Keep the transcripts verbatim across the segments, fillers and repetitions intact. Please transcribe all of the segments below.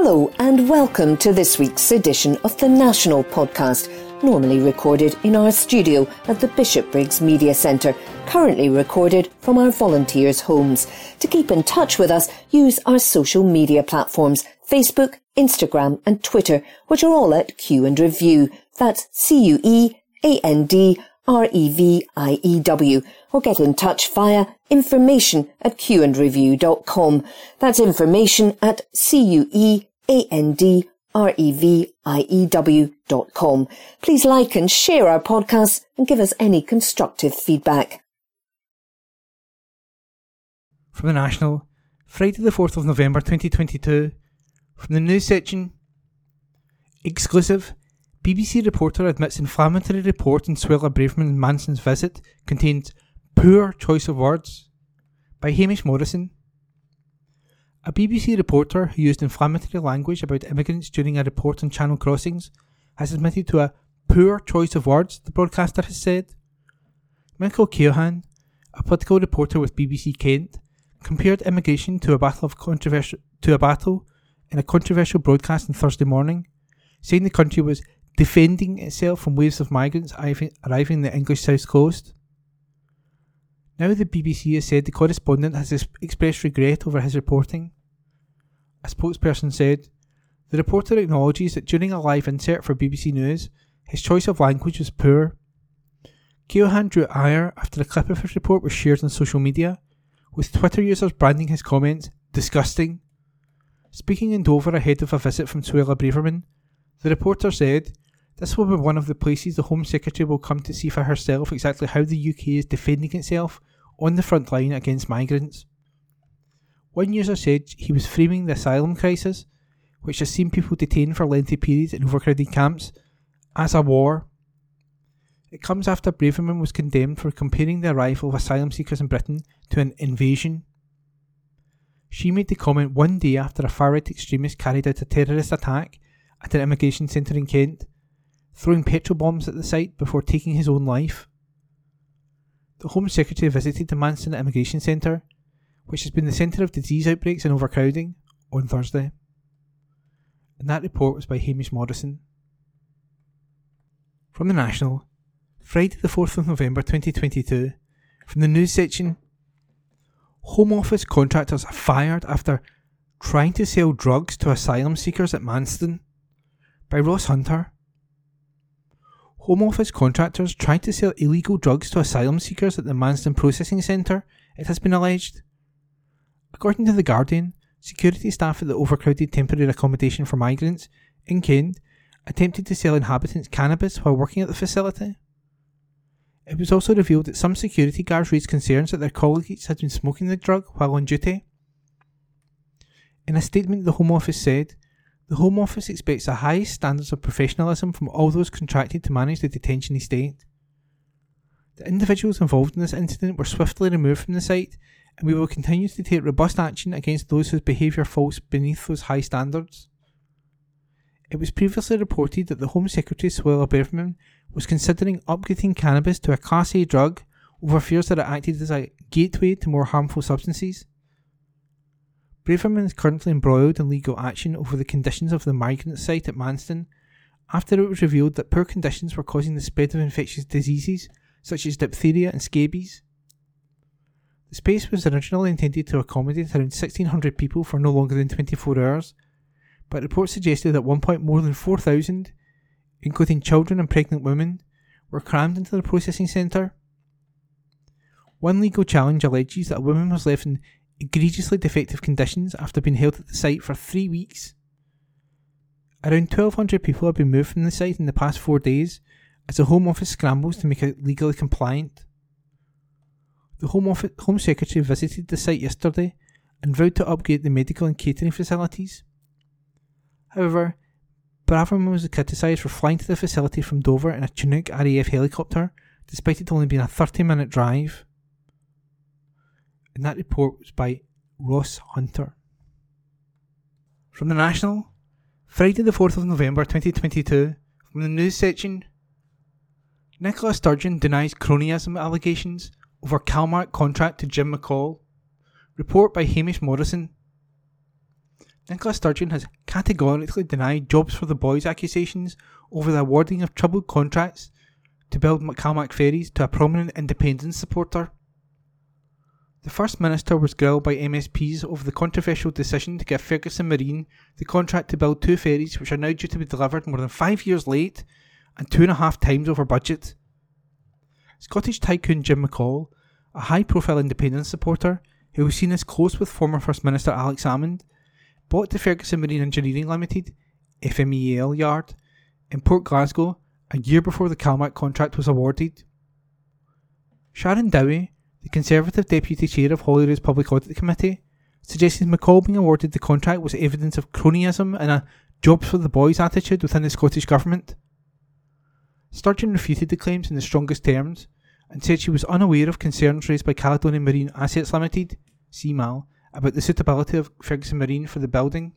Hello and welcome to this week's edition of the National Podcast, normally recorded in our studio at the Bishopbriggs Media Centre, currently recorded from our volunteers' homes. To keep in touch with us, use our social media platforms, Facebook, Instagram and Twitter, which are all at Q and Review. That's C U E A N D R E V I E W, or get in touch via information at q and review dot com. That's information at C U E A N D R E V I E W dot com. Please like and share our podcasts and give us any constructive feedback. From the National, Friday the fourth of November twenty twenty-two, from the news section, exclusive, B B C reporter admits inflammatory report in Suella Braverman Manson's visit contains poor choice of words, by Hamish Morrison. A B B C reporter who used inflammatory language about immigrants during a report on Channel crossings has admitted to a poor choice of words, the broadcaster has said. Michael Keohan, a political reporter with B B C Kent, compared immigration to a battle of controversial to a battle in a controversial broadcast on Thursday morning, saying the country was defending itself from waves of migrants arriving in the English South Coast. Now the B B C has said the correspondent has expressed regret over his reporting. A spokesperson said, the reporter acknowledges that during a live insert for B B C News, his choice of language was poor. Keohan drew ire after a clip of his report was shared on social media, with Twitter users branding his comments disgusting. Speaking in Dover ahead of a visit from Suella Braverman, the reporter said, this will be one of the places the Home Secretary will come to see for herself exactly how the U K is defending itself on the front line against migrants. One user said he was framing the asylum crisis, which has seen people detained for lengthy periods in overcrowded camps, as a war. It comes after Braverman was condemned for comparing the arrival of asylum seekers in Britain to an invasion. She made the comment one day after a far-right extremist carried out a terrorist attack at an immigration centre in Kent, throwing petrol bombs at the site before taking his own life. The Home Secretary visited the Manson Immigration Centre, which has been the centre of disease outbreaks and overcrowding, on Thursday. And that report was by Hamish Morrison. From the National, Friday the fourth of November twenty twenty-two, from the news section, Home Office contractors fired after trying to sell drugs to asylum seekers at Manston, by Ross Hunter. Home Office contractors tried to sell illegal drugs to asylum seekers at the Manston Processing Centre, it has been alleged. According to The Guardian, security staff at the overcrowded temporary accommodation for migrants in Kent attempted to sell inhabitants cannabis while working at the facility. It was also revealed that some security guards raised concerns that their colleagues had been smoking the drug while on duty. In a statement, the Home Office said, the Home Office expects the highest standards of professionalism from all those contracted to manage the detention estate. The individuals involved in this incident were swiftly removed from the site, and we will continue to take robust action against those whose behaviour falls beneath those high standards. It was previously reported that the Home Secretary Suella Braverman was considering upgrading cannabis to a Class A drug over fears that it acted as a gateway to more harmful substances. Braverman is currently embroiled in legal action over the conditions of the migrant site at Manston after it was revealed that poor conditions were causing the spread of infectious diseases such as diphtheria and scabies. The space was originally intended to accommodate around sixteen hundred people for no longer than twenty-four hours, but reports suggested that at one point more than four thousand, including children and pregnant women, were crammed into the processing centre. One legal challenge alleges that a woman was left in egregiously defective conditions after being held at the site for three weeks. Around twelve hundred people have been moved from the site in the past four days as the Home Office scrambles to make it legally compliant. The Home, Office, Home Secretary visited the site yesterday and vowed to upgrade the medical and catering facilities. However, Braverman was criticised for flying to the facility from Dover in a Chinook R A F helicopter, despite it only being a thirty minute drive. And that report was by Ross Hunter. From the National, Friday the fourth of November twenty twenty-two, from the news section, Nicola Sturgeon denies cronyism allegations over Calmark contract to Jim McCall. Report by Hamish Morrison. Nicola Sturgeon has categorically denied Jobs for the Boys accusations over the awarding of troubled contracts to build McCalmac ferries to a prominent independence supporter. The First Minister was grilled by M S Ps over the controversial decision to give Ferguson Marine the contract to build two ferries which are now due to be delivered more than five years late and two and a half times over budget. Scottish tycoon Jim McCall, a high-profile independence supporter who was seen as close with former First Minister Alex Salmond, bought the Ferguson Marine Engineering Limited F M E L yard in Port Glasgow a year before the Calmac contract was awarded. Sharon Dowie, the Conservative Deputy Chair of Holyrood's Public Audit Committee, suggested McCall being awarded the contract was evidence of cronyism and a Jobs for the Boys attitude within the Scottish Government. Sturgeon refuted the claims in the strongest terms and said she was unaware of concerns raised by Caledonian Marine Assets Limited, C M A L, about the suitability of Ferguson Marine for the building.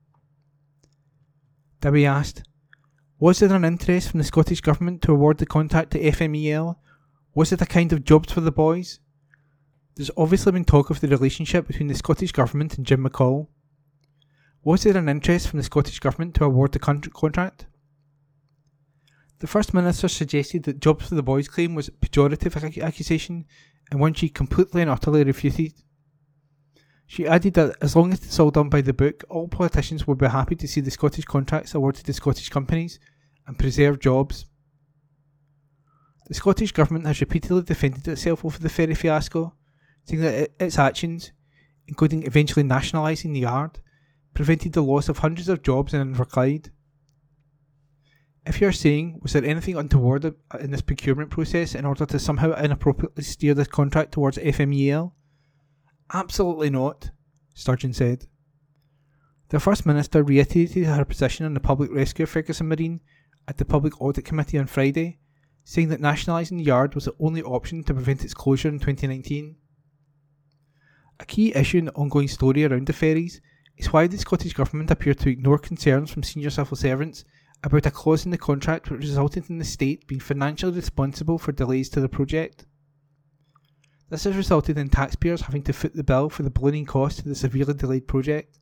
Dowie asked, was there an interest from the Scottish Government to award the contract to F M E L? Was it a kind of Jobs for the Boys? There's obviously been talk of the relationship between the Scottish Government and Jim McCall. Was there an interest from the Scottish Government to award the con- contract? The First Minister suggested that Jobs for the Boys claim was a pejorative ac- accusation and one she completely and utterly refuted. She added that as long as it's all done by the book, all politicians would be happy to see the Scottish contracts awarded to Scottish companies and preserve jobs. The Scottish Government has repeatedly defended itself over the ferry fiasco, saying that it, its actions, including eventually nationalising the yard, prevented the loss of hundreds of jobs in Inverclyde. If you are saying, was there anything untoward in this procurement process in order to somehow inappropriately steer this contract towards F M E L? Absolutely not, Sturgeon said. The First Minister reiterated her position on the public rescue of Ferguson Marine at the Public Audit Committee on Friday, saying that nationalising the yard was the only option to prevent its closure in twenty nineteen. A key issue in the ongoing story around the ferries is why the Scottish Government appeared to ignore concerns from senior civil servants about a clause in the contract which resulted in the state being financially responsible for delays to the project. This has resulted in taxpayers having to foot the bill for the ballooning cost of the severely delayed project.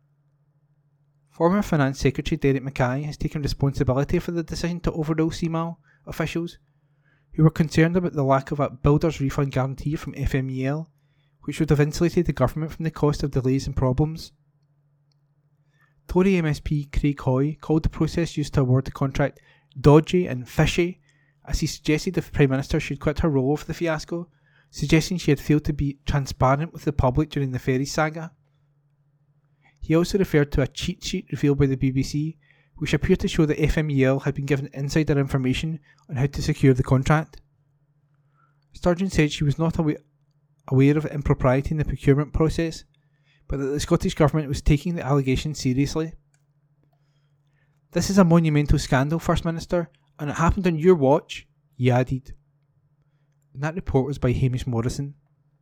Former Finance Secretary Derek Mackay has taken responsibility for the decision to overrule C M A L officials, who were concerned about the lack of a builder's refund guarantee from F M E L, which would have insulated the government from the cost of delays and problems. Tory M S P Craig Hoy called the process used to award the contract dodgy and fishy, as he suggested the Prime Minister should quit her role over the fiasco, suggesting she had failed to be transparent with the public during the ferry saga. He also referred to a cheat sheet revealed by the B B C, which appeared to show that F M E L had been given insider information on how to secure the contract. Sturgeon said she was not awa- aware of impropriety in the procurement process, but that the Scottish Government was taking the allegations seriously. This is a monumental scandal, First Minister, and it happened on your watch, he added. And that report was by Hamish Morrison.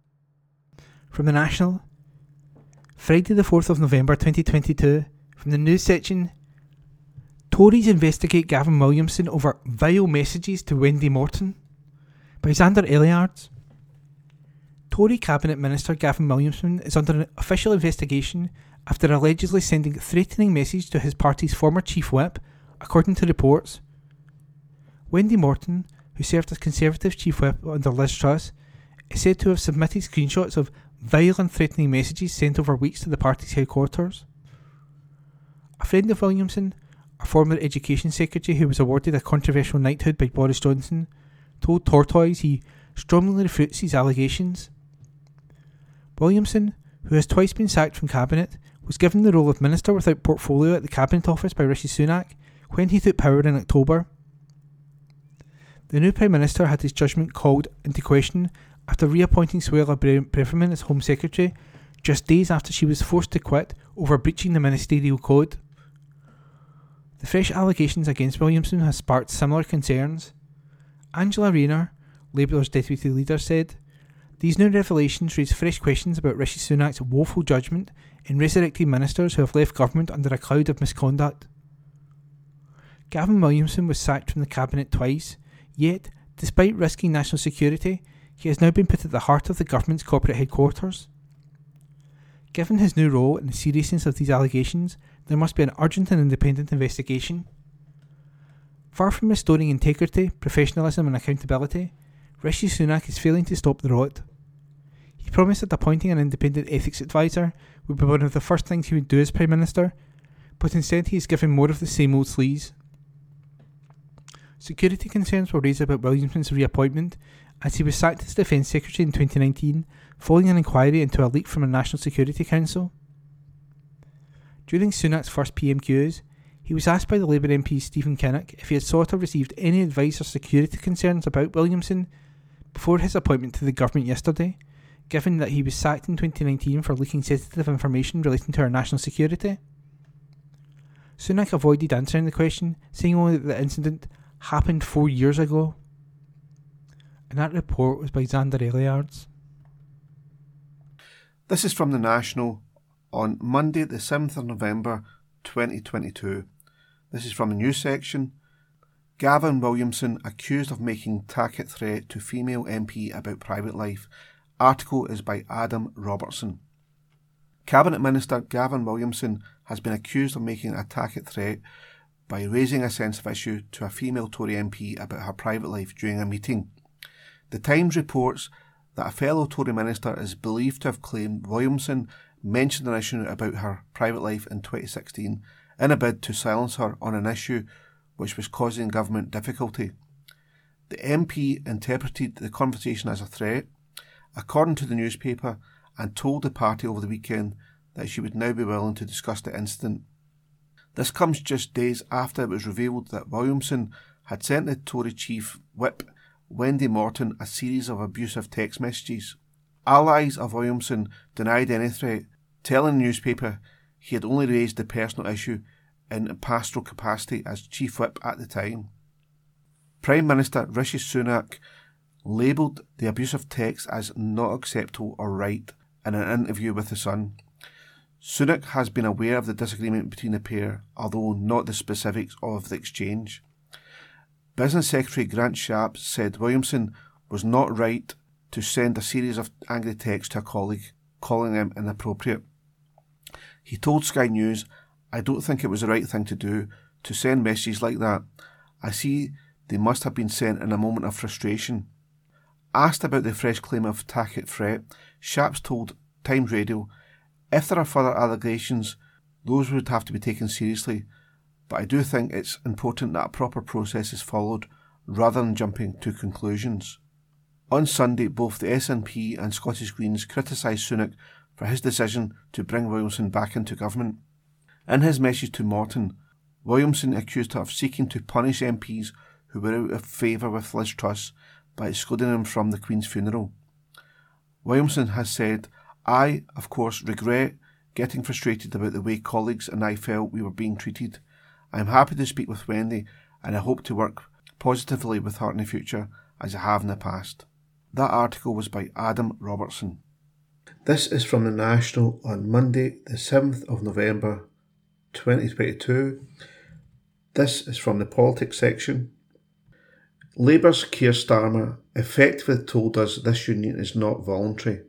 From the National, Friday the fourth of November twenty twenty-two, from the news section, Tories investigate Gavin Williamson over vile messages to Wendy Morton, by Xander Elliards. Tory Cabinet Minister Gavin Williamson is under an official investigation after allegedly sending a threatening message to his party's former Chief Whip, according to reports. Wendy Morton, who served as Conservative Chief Whip under Liz Truss, is said to have submitted screenshots of vile and threatening messages sent over weeks to the party's headquarters. A friend of Williamson, a former Education Secretary who was awarded a controversial knighthood by Boris Johnson, told Tortoise he strongly refutes these allegations. Williamson, who has twice been sacked from Cabinet, was given the role of Minister without Portfolio at the Cabinet Office by Rishi Sunak when he took power in October. The new Prime Minister had his judgment called into question after reappointing Suella Braverman as Home Secretary just days after she was forced to quit over breaching the ministerial code. The fresh allegations against Williamson have sparked similar concerns. Angela Rayner, Labour's Deputy Leader, said, "These new revelations raise fresh questions about Rishi Sunak's woeful judgment in resurrecting ministers who have left government under a cloud of misconduct." Gavin Williamson was sacked from the Cabinet twice, yet, despite risking national security, he has now been put at the heart of the government's corporate headquarters. Given his new role and the seriousness of these allegations, there must be an urgent and independent investigation. Far from restoring integrity, professionalism and accountability, Rishi Sunak is failing to stop the rot. He promised that appointing an independent ethics advisor would be one of the first things he would do as Prime Minister, but instead he is giving more of the same old sleaze. Security concerns were raised about Williamson's reappointment as he was sacked as Defence Secretary in twenty nineteen following an inquiry into a leak from a National Security Council. During Sunak's first P M Q S, he was asked by the Labour M P Stephen Kinnock if he had sought or received any advice or security concerns about Williamson before his appointment to the government yesterday, given that he was sacked in twenty nineteen for leaking sensitive information relating to our national security. Sunak avoided answering the question, saying only that the incident happened four years ago. And that report was by Xander Eliards. This is from The National on Monday the seventh of November twenty twenty-two. This is from the news section. Gavin Williamson accused of making tacit threat to female M P about private life. Article is by Adam Robertson. Cabinet Minister Gavin Williamson has been accused of making a tacit threat by raising a sensitive issue to a female Tory M P about her private life during a meeting. The Times reports that a fellow Tory minister is believed to have claimed Williamson mentioned an issue about her private life in twenty sixteen in a bid to silence her on an issue which was causing government difficulty. The M P interpreted the conversation as a threat, according to the newspaper, and told the party over the weekend that she would now be willing to discuss the incident. This comes just days after it was revealed that Williamson had sent the Tory chief whip Wendy Morton a series of abusive text messages. Allies of Williamson denied any threat, telling the newspaper he had only raised the personal issue in a pastoral capacity as chief whip at the time. Prime Minister Rishi Sunak labelled the abusive text as not acceptable or right in an interview with The Sun. Sunak has been aware of the disagreement between the pair, although not the specifics of the exchange. Business Secretary Grant Shapps said Williamson was not right to send a series of angry texts to a colleague, calling him inappropriate. He told Sky News, "I don't think it was the right thing to do, to send messages like that. I see they must have been sent in a moment of frustration." Asked about the fresh claim of tacit threat, Shapps told Times Radio, "If there are further allegations, those would have to be taken seriously, but I do think it's important that a proper process is followed rather than jumping to conclusions." On Sunday, both the S N P and Scottish Greens criticised Sunak for his decision to bring Williamson back into government. In his message to Morton, Williamson accused her of seeking to punish M Ps who were out of favour with Liz Truss by excluding them from the Queen's funeral. Williamson has said, "I, of course, regret getting frustrated about the way colleagues and I felt we were being treated. I am happy to speak with Wendy and I hope to work positively with her in the future as I have in the past." That article was by Adam Robertson. This is from The National on Monday the seventh of November twenty twenty-two. This is from the politics section. Labour's Keir Starmer effectively told us this union is not voluntary.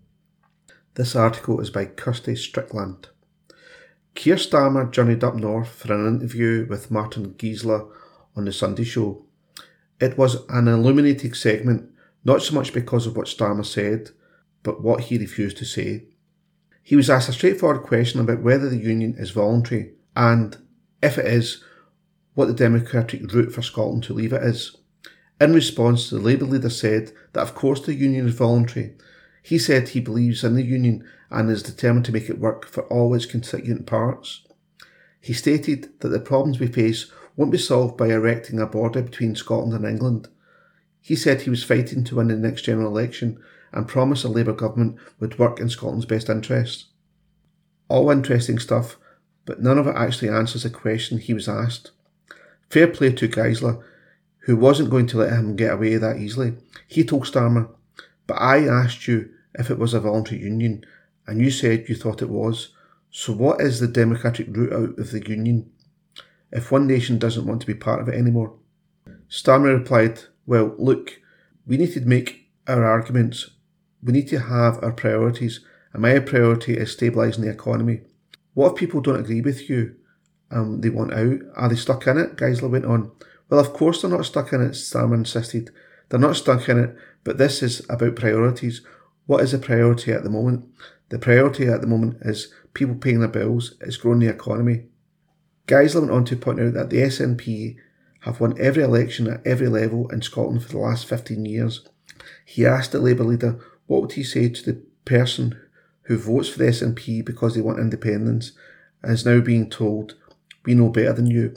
This article is by Kirsty Strickland. Keir Starmer journeyed up north for an interview with Martin Giesler on The Sunday Show. It was an illuminating segment, not so much because of what Starmer said, but what he refused to say. He was asked a straightforward question about whether the union is voluntary and, if it is, what the democratic route for Scotland to leave it is. In response, the Labour leader said that of course the union is voluntary. He said he believes in the union and is determined to make it work for all its constituent parts. He stated that the problems we face won't be solved by erecting a border between Scotland and England. He said he was fighting to win the next general election and promised a Labour government would work in Scotland's best interests. All interesting stuff, but none of it actually answers the question he was asked. Fair play to Giesler, who wasn't going to let him get away that easily. He told Starmer, "But I asked you if it was a voluntary union, and you said you thought it was. So what is the democratic route out of the union, if one nation doesn't want to be part of it anymore?" Starmer replied, "Well, look, we need to make our arguments. We need to have our priorities, and my priority is stabilising the economy. What if people don't agree with you? Um, they want out. Are they stuck in it? Geisler went on. Well, of course they're not stuck in it, Starmer insisted. They're not stuck in it, but this is about priorities. What is a priority at the moment? The priority at the moment is people paying their bills, it's growing the economy. Geisler went on to point out that the S N P have won every election at every level in Scotland for the last fifteen years. He asked the Labour leader what would he say to the person who votes for the S N P because they want independence and is now being told, we know better than you.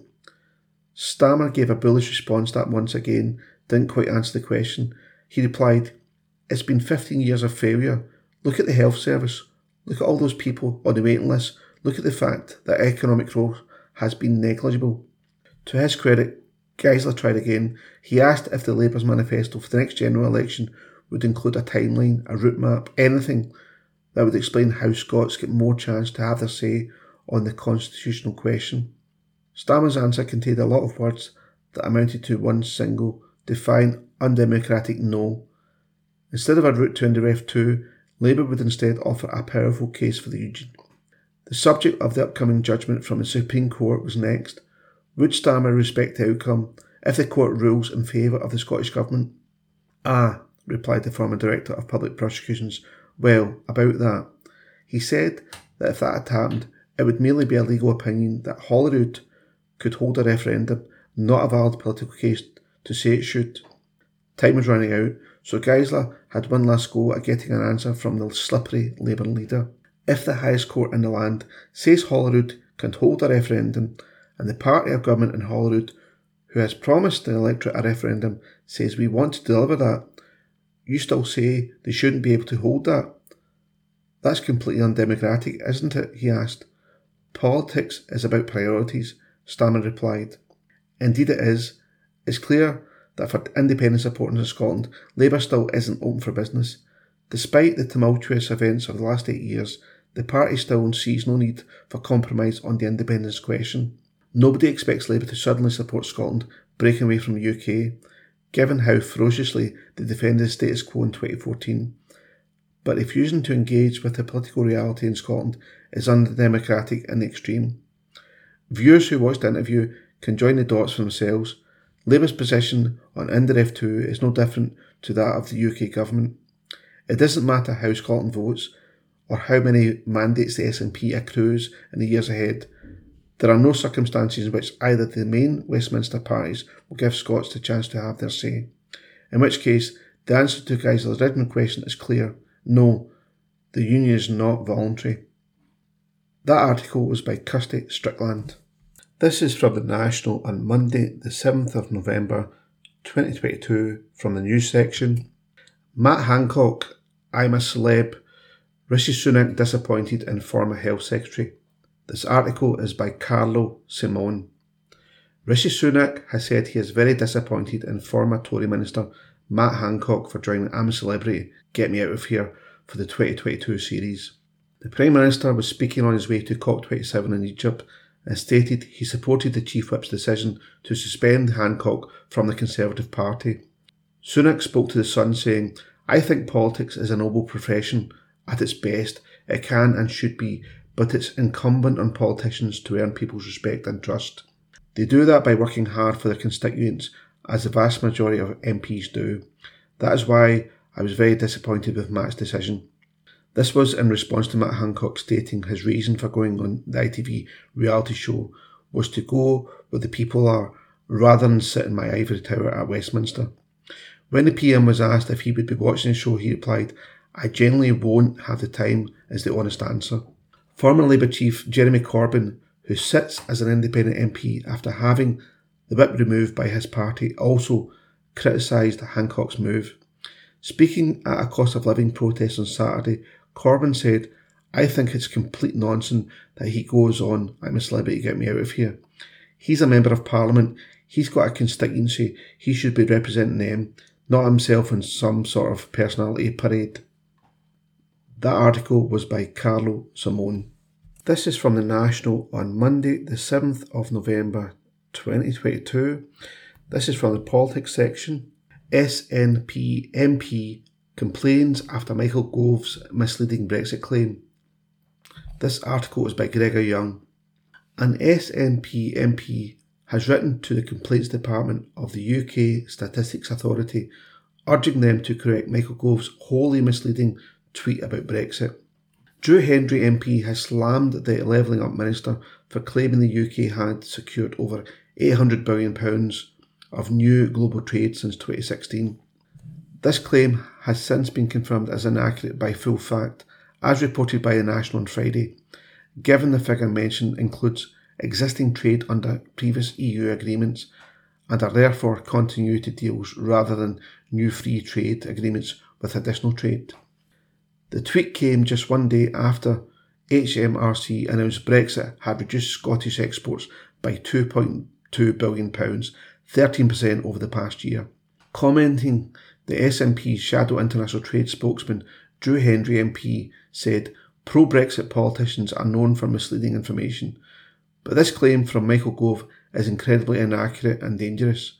Starmer gave a bullish response that once again didn't quite answer the question. He replied, it's been fifteen years of failure. Look at the health service. Look at all those people on the waiting list. Look at the fact that economic growth has been negligible. To his credit, Geisler tried again. He asked if the Labour's manifesto for the next general election would include a timeline, a route map, anything that would explain how Scots get more chance to have their say on the constitutional question. Starmer's answer contained a lot of words that amounted to one single, defiant, undemocratic no. Instead of a route to Indiref two, Labour would instead offer a powerful case for the Union. The subject of the upcoming judgment from the Supreme Court was next. Would Starmer respect the outcome if the court rules in favour of the Scottish Government? Ah, replied the former Director of Public Prosecutions, well, about that. He said that if that had happened, it would merely be a legal opinion that Holyrood could hold a referendum, not a valid political case to say it should. Time was running out, so Geisler had one last go at getting an answer from the slippery Labour leader. If the highest court in the land says Holyrood can hold a referendum, and the party of government in Holyrood, who has promised the electorate a referendum, says we want to deliver that, you still say they shouldn't be able to hold that? That's completely undemocratic, isn't it? He asked. Politics is about priorities, Starmer replied. Indeed it is. It's clear that for independent supporters in Scotland, Labour still isn't open for business. Despite the tumultuous events of the last eight years, the party still sees no need for compromise on the independence question. Nobody expects Labour to suddenly support Scotland breaking away from the U K, given how ferociously they defended the status quo in twenty fourteen. But refusing to engage with the political reality in Scotland is undemocratic in the extreme. Viewers who watched the interview can join the dots for themselves. Labour's position on Indiref two is no different to that of the U K government. It doesn't matter how Scotland votes or how many mandates the S N P accrues in the years ahead. There are no circumstances in which either the main Westminster parties will give Scots the chance to have their say. In which case, the answer to Geisler's original question is clear. No, the union is not voluntary. That article was by Kirsty Strickland. This is from The National on Monday, the seventh of November, twenty twenty-two, from the news section. Matt Hancock, I'm a celeb. Rishi Sunak disappointed in former Health Secretary. This article is by Carlo Simone. Rishi Sunak has said he is very disappointed in former Tory Minister Matt Hancock for joining I'm a Celebrity, Get Me Out of Here for the twenty twenty-two series. The Prime Minister was speaking on his way to COP twenty-seven in Egypt and stated he supported the Chief Whip's decision to suspend Hancock from the Conservative Party. Sunak spoke to The Sun saying, I think politics is a noble profession. At its best, it can and should be, but it's incumbent on politicians to earn people's respect and trust. They do that by working hard for their constituents, as the vast majority of M Ps do. That is why I was very disappointed with Matt's decision. This was in response to Matt Hancock stating his reason for going on the I T V reality show was to go where the people are, rather than sit in my ivory tower at Westminster. When the P M was asked if he would be watching the show, he replied, I generally won't have the time, is the honest answer. Former Labour Chief Jeremy Corbyn, who sits as an independent M P after having the whip removed by his party, also criticised Hancock's move. Speaking at a cost of living protest on Saturday, Corbyn said, I think it's complete nonsense that he goes on, I'm a celebrity, get me out of here. He's a member of Parliament, he's got a constituency, he should be representing them, not himself in some sort of personality parade. That article was by Carlo Simone. This is from The National on Monday, the seventh of November, twenty twenty-two. This is from the politics section. S N P M P complains after Michael Gove's misleading Brexit claim. This article is by Gregor Young. An S N P M P has written to the Complaints Department of the U K Statistics Authority urging them to correct Michael Gove's wholly misleading tweet about Brexit. Drew Hendry M P has slammed the Levelling Up Minister for claiming the U K had secured over eight hundred billion pounds of new global trade since twenty sixteen. This claim has since been confirmed as inaccurate by Full Fact, as reported by The National on Friday, given the figure mentioned includes existing trade under previous E U agreements and are therefore continuity deals rather than new free trade agreements with additional trade. The tweet came just one day after H M R C announced Brexit had reduced Scottish exports by two point two billion pounds, thirteen percent over the past year. Commenting, the S N P's shadow international trade spokesman Drew Hendry M P said pro-Brexit politicians are known for misleading information, but this claim from Michael Gove is incredibly inaccurate and dangerous.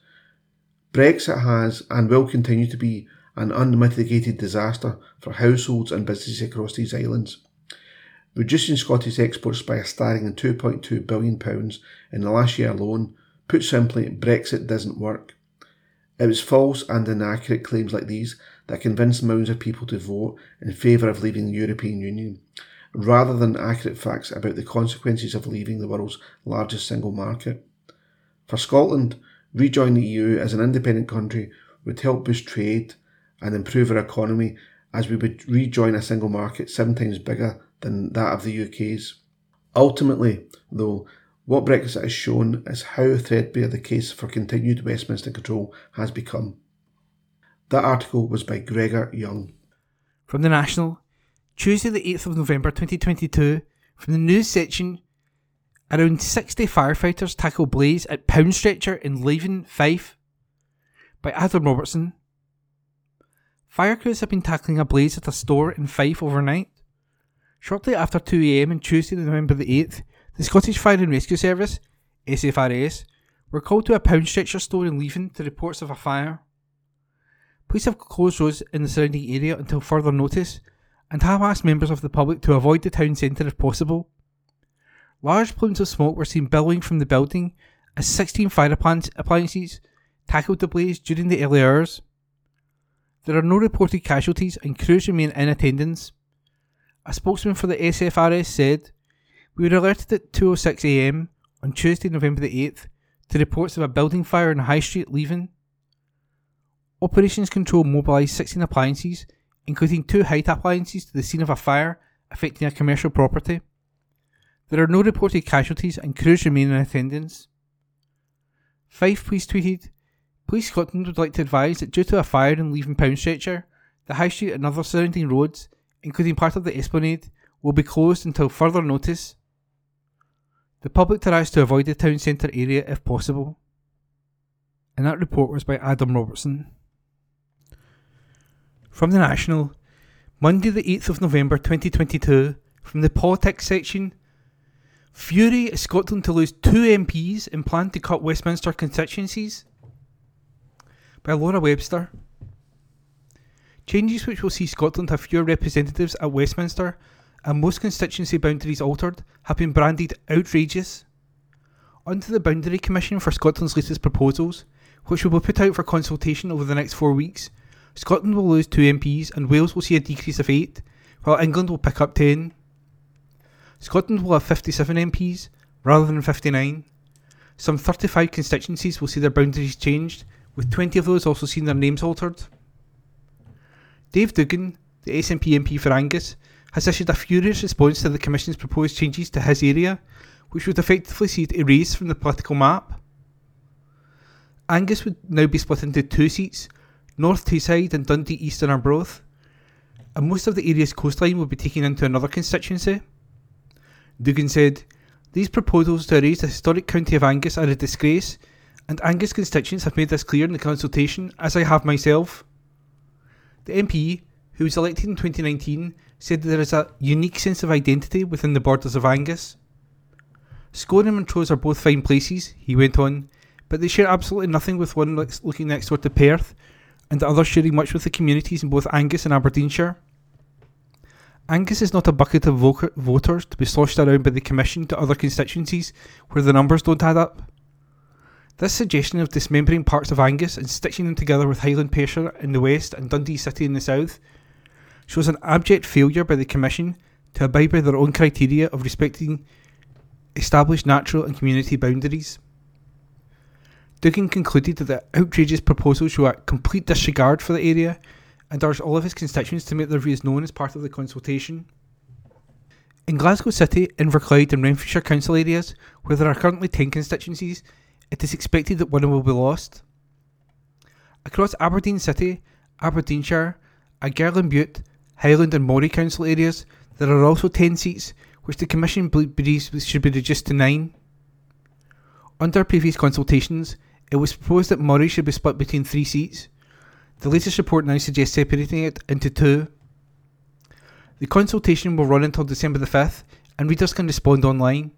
Brexit has and will continue to be an unmitigated disaster for households and businesses across these islands. Reducing Scottish exports by a staggering two point two billion pounds in the last year alone, put simply, Brexit doesn't work. It was false and inaccurate claims like these that convinced millions of people to vote in favour of leaving the European Union, rather than accurate facts about the consequences of leaving the world's largest single market. For Scotland, rejoining the E U as an independent country would help boost trade and improve our economy, as we would rejoin a single market seven times bigger than that of the U K's. Ultimately, though, what Brexit has shown is how threadbare the case for continued Westminster control has become. That article was by Gregor Young. From The National, Tuesday the eighth of November twenty twenty-two, from the news section, around sixty firefighters tackle blaze at Pound Stretcher in Leven, Fife, by Adam Robertson. Fire crews have been tackling a blaze at a store in Fife overnight. Shortly after two a m on Tuesday November the eighth, the Scottish Fire and Rescue Service, S F R S, were called to a Pound Stretcher store in Leven to reports of a fire. Police have closed roads in the surrounding area until further notice and have asked members of the public to avoid the town centre if possible. Large plumes of smoke were seen billowing from the building as sixteen fire appliances tackled the blaze during the early hours. There are no reported casualties and crews remain in attendance. A spokesman for the S F R S said, "We were alerted at two oh six a m on Tuesday November the eighth to reports of a building fire in High Street, Leven. Operations Control mobilised sixteen appliances, including two height appliances, to the scene of a fire affecting a commercial property. There are no reported casualties and crews remain in attendance." Fife Police tweeted, "Police Scotland would like to advise that due to a fire in Leven Pound Stretcher, the High Street and other surrounding roads, including part of the Esplanade, will be closed until further notice. The public are asked to avoid the town centre area if possible." And that report was by Adam Robertson. From The National, Monday the eighth of November twenty twenty-two, from the politics section, fury at Scotland to lose two M Ps in plan to cut Westminster constituencies, by Laura Webster. Changes which will see Scotland have fewer representatives at Westminster and most constituency boundaries altered have been branded outrageous. Onto the Boundary Commission for Scotland's latest proposals, which will be put out for consultation over the next four weeks, Scotland will lose two M Ps and Wales will see a decrease of eight, while England will pick up ten. Scotland will have fifty-seven M Ps rather than fifty-nine. Some thirty-five constituencies will see their boundaries changed, with twenty of those also seeing their names altered. Dave Duggan, the S N P M P for Angus, has issued a furious response to the Commission's proposed changes to his area, which would effectively see it erased from the political map. Angus would now be split into two seats, North Teesside and Dundee East and Arbroath, and most of the area's coastline will be taken into another constituency. Duggan said, "These proposals to erase the historic county of Angus are a disgrace, and Angus constituents have made this clear in the consultation, as I have myself." The M P, who was elected in twenty nineteen, said that there is a unique sense of identity within the borders of Angus. "Scone and Montrose are both fine places," he went on, "but they share absolutely nothing with one looking next door to Perth, and others sharing much with the communities in both Angus and Aberdeenshire. Angus is not a bucket of vo- voters to be sloshed around by the Commission to other constituencies where the numbers don't add up. This suggestion of dismembering parts of Angus and stitching them together with Highland Perthshire in the west and Dundee City in the south shows an abject failure by the Commission to abide by their own criteria of respecting established natural and community boundaries. Duggan concluded that the outrageous proposal show a complete disregard for the area and urged all of his constituents to make their views known as part of the consultation. In Glasgow City, Inverclyde and Renfrewshire council areas, where there are currently ten constituencies, it is expected that one will be lost. Across Aberdeen City, Aberdeenshire, Agirl and Bute, Highland and Moray council areas, there are also ten seats, which the Commission believes should be reduced to nine. Under previous consultations, it was proposed that Moray should be split between three seats. The latest report now suggests separating it into two. The consultation will run until December the fifth, and readers can respond online.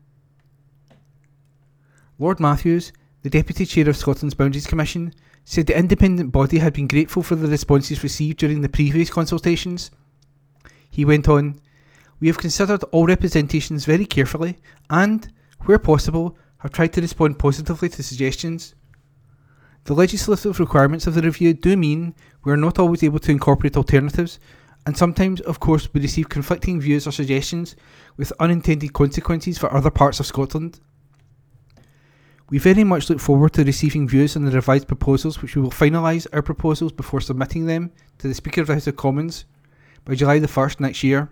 Lord Matthews, the Deputy Chair of Scotland's Boundaries Commission, said the independent body had been grateful for the responses received during the previous consultations. He went on, "We have considered all representations very carefully and, where possible, have tried to respond positively to suggestions. The legislative requirements of the review do mean we are not always able to incorporate alternatives, and sometimes, of course, we receive conflicting views or suggestions with unintended consequences for other parts of Scotland. We very much look forward to receiving views on the revised proposals, which we will finalise our proposals before submitting them to the Speaker of the House of Commons by July the first next year."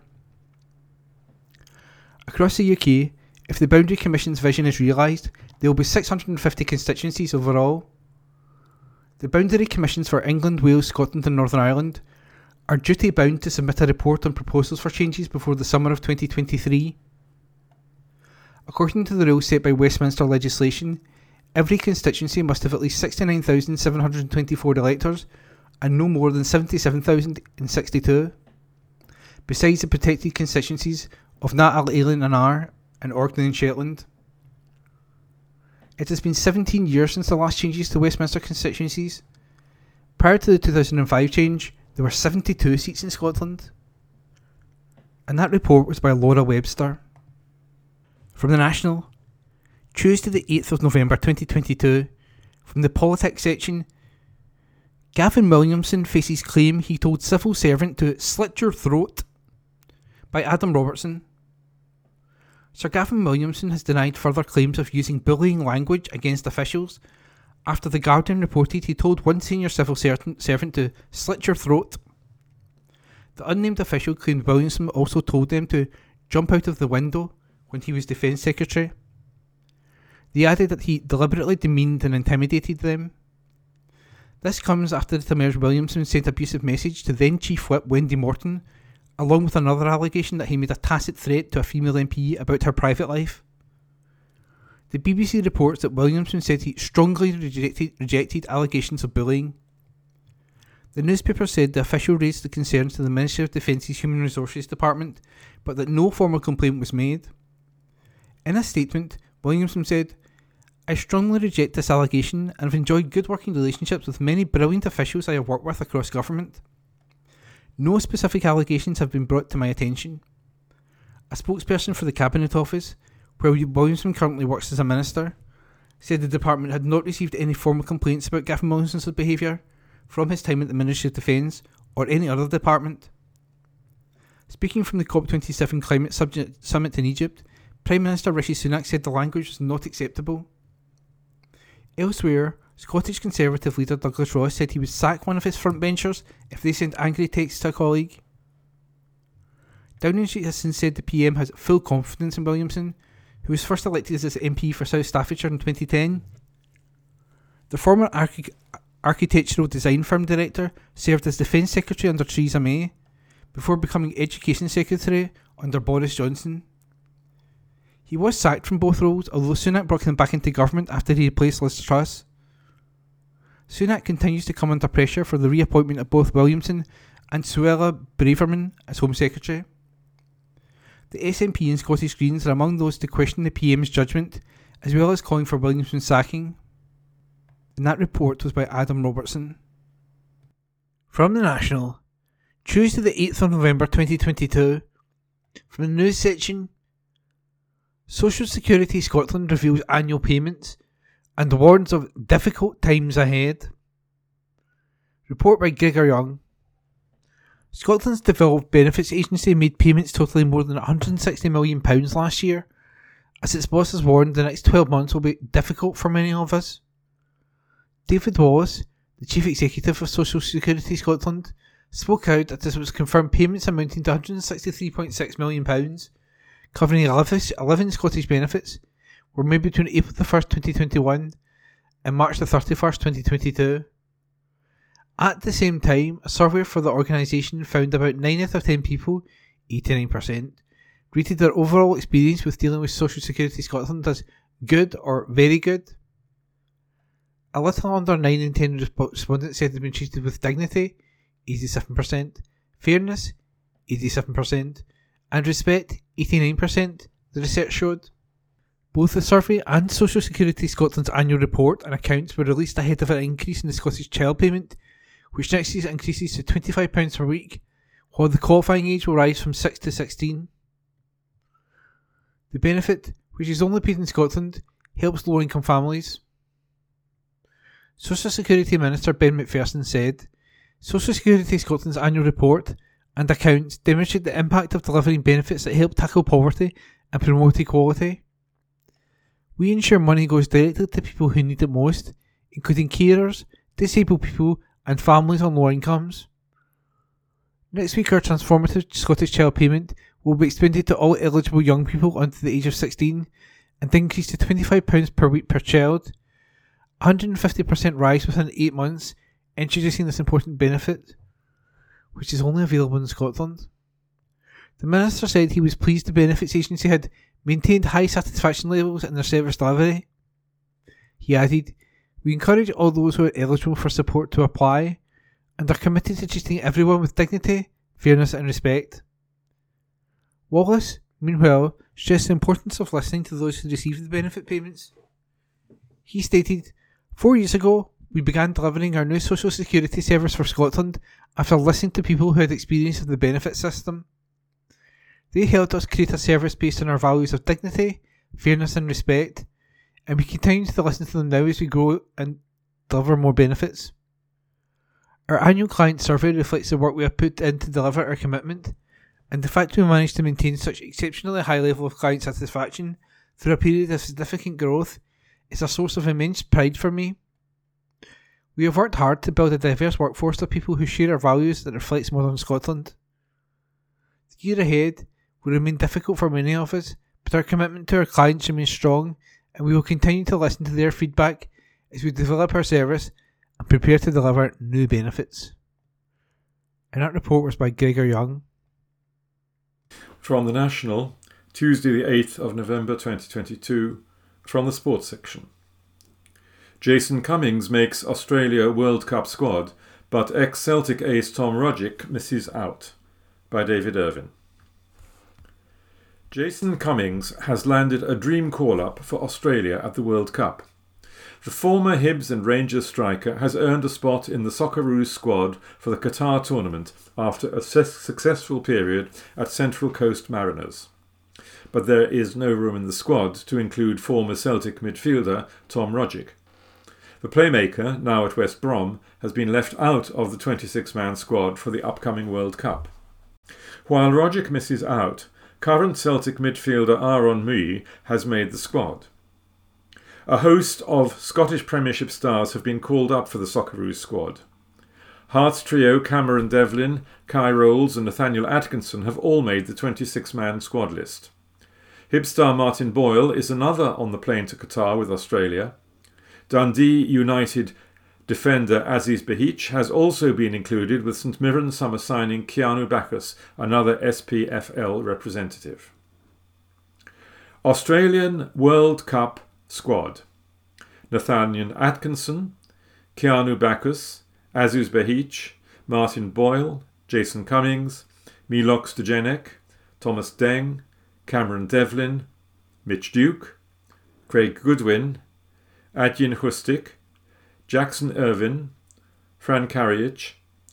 Across the U K, if the Boundary Commission's vision is realised, there will be six hundred fifty constituencies overall. The Boundary Commissions for England, Wales, Scotland and Northern Ireland are duty bound to submit a report on proposals for changes before the summer of twenty twenty-three. According to the rules set by Westminster legislation, every constituency must have at least sixty-nine thousand seven hundred twenty-four electors and no more than seventy-seven thousand sixty-two, besides the protected constituencies of Natal, Ailinn and Ayr and Orkney and Shetland. It has been seventeen years since the last changes to Westminster constituencies. Prior to the two thousand five change, there were seventy-two seats in Scotland. And that report was by Laura Webster. From the National, Tuesday the eighth of November twenty twenty-two, from the Politics section, Gavin Williamson faces claim he told civil servant to slit your throat, by Adam Robertson. Sir Gavin Williamson has denied further claims of using bullying language against officials after The Guardian reported he told one senior civil servant to slit your throat. The unnamed official claimed Williamson also told them to jump out of the window when he was Defence Secretary. They added that he deliberately demeaned and intimidated them. This comes after it emerged Williamson sent an abusive message to then Chief Whip Wendy Morton, along with another allegation that he made a tacit threat to a female M P about her private life. The B B C reports that Williamson said he strongly rejected, rejected allegations of bullying. The newspaper said the official raised the concerns to the Ministry of Defence's Human Resources Department, but that no formal complaint was made. In a statement, Williamson said, "I strongly reject this allegation and have enjoyed good working relationships with many brilliant officials I have worked with across government. No specific allegations have been brought to my attention." A spokesperson for the Cabinet Office, where Williamson currently works as a minister, said the department had not received any formal complaints about Gavin Williamson's behaviour from his time at the Ministry of Defence or any other department. Speaking from the COP twenty-seven Climate Summit in Egypt, Prime Minister Rishi Sunak said the language was not acceptable. Elsewhere, Scottish Conservative leader Douglas Ross said he would sack one of his frontbenchers if they sent angry texts to a colleague. Downing Street has since said the P M has full confidence in Williamson, who was first elected as M P for South Staffordshire in twenty ten. The former archi- architectural design firm director served as Defence Secretary under Theresa May, before becoming Education Secretary under Boris Johnson. He was sacked from both roles, although Sunak brought him back into government after he replaced Liz Truss. Sunak continues to come under pressure for the reappointment of both Williamson and Suella Braverman as Home Secretary. The S N P and Scottish Greens are among those to question the P M's judgment, as well as calling for Williamson's sacking. And that report was by Adam Robertson. From the National, Tuesday the eighth of November twenty twenty-two, from the news section, Social Security Scotland reveals annual payments and warns of difficult times ahead. Report by Gregor Young. Scotland's Devolved Benefits Agency made payments totalling more than one hundred sixty million pounds last year. As its boss has warned, the next twelve months will be difficult for many of us. David Wallace, the Chief Executive of Social Security Scotland, spoke out that this was confirmed payments amounting to one hundred sixty-three point six million pounds, covering eleven Scottish benefits, were made between April the first, twenty twenty-one and March the thirty-first, twenty twenty-two. At the same time, a survey for the organisation found about nine out of ten people, eighty-nine percent, rated their overall experience with dealing with Social Security Scotland as good or very good. A little under nine in ten respondents said they'd been treated with dignity, eighty-seven percent, fairness, eighty-seven percent, and respect, eighty-nine percent, the research showed. Both the survey and Social Security Scotland's annual report and accounts were released ahead of an increase in the Scottish child payment, which next year increases to twenty-five pounds per week, while the qualifying age will rise from six to sixteen. The benefit, which is only paid in Scotland, helps low income families. Social Security Minister Ben McPherson said, Social Security Scotland's annual report and accounts demonstrate the impact of delivering benefits that help tackle poverty and promote equality. We ensure money goes directly to people who need it most, including carers, disabled people and families on low incomes. Next week our transformative Scottish Child Payment will be extended to all eligible young people under the age of sixteen and increased to twenty-five pounds per week per child, one hundred fifty percent rise within eight months, introducing this important benefit, which is only available in Scotland. The Minister said he was pleased the Benefits Agency had maintained high satisfaction levels in their service delivery. He added, We encourage all those who are eligible for support to apply and are committed to treating everyone with dignity, fairness and respect. Wallace, meanwhile, stressed the importance of listening to those who receive the benefit payments. He stated, Four years ago, we began delivering our new social security service for Scotland after listening to people who had experience of the benefit system. They helped us create a service based on our values of dignity, fairness and respect, and we continue to listen to them now as we grow and deliver more benefits. Our annual client survey reflects the work we have put in to deliver our commitment, and the fact we managed to maintain such exceptionally high level of client satisfaction through a period of significant growth is a source of immense pride for me. We have worked hard to build a diverse workforce of people who share our values that reflects modern Scotland. The year ahead will remain difficult for many of us, but our commitment to our clients remains strong, and we will continue to listen to their feedback as we develop our service and prepare to deliver new benefits. And that report was by Gregor Young. From the National, Tuesday the eighth of November twenty twenty-two, from the Sports section. Jason Cummings makes Australia World Cup squad, but ex-Celtic ace Tom Rogic misses out, by David Irvin. Jason Cummings has landed a dream call-up for Australia at the World Cup. The former Hibs and Rangers striker has earned a spot in the Socceroos squad for the Qatar tournament after a successful period at Central Coast Mariners. But there is no room in the squad to include former Celtic midfielder Tom Rogic. The playmaker, now at West Brom, has been left out of the twenty-six man squad for the upcoming World Cup. While Rogic misses out, current Celtic midfielder Aaron Mooy has made the squad. A host of Scottish Premiership stars have been called up for the Socceroos squad. Hearts trio Cameron Devlin, Kai Rolls and Nathaniel Atkinson have all made the twenty-six man squad list. Hibs star Martin Boyle is another on the plane to Qatar with Australia. Dundee United defender Aziz Behic has also been included, with St Mirren summer signing Keanu Bacchus, another S P F L representative. Australian World Cup squad: Nathaniel Atkinson, Keanu Bacchus, Aziz Behic, Martin Boyle, Jason Cummings, Miloš Stujenek, Thomas Deng, Cameron Devlin, Mitch Duke, Craig Goodwin, Adrian Hustic, Jackson Irvin, Fran Karic,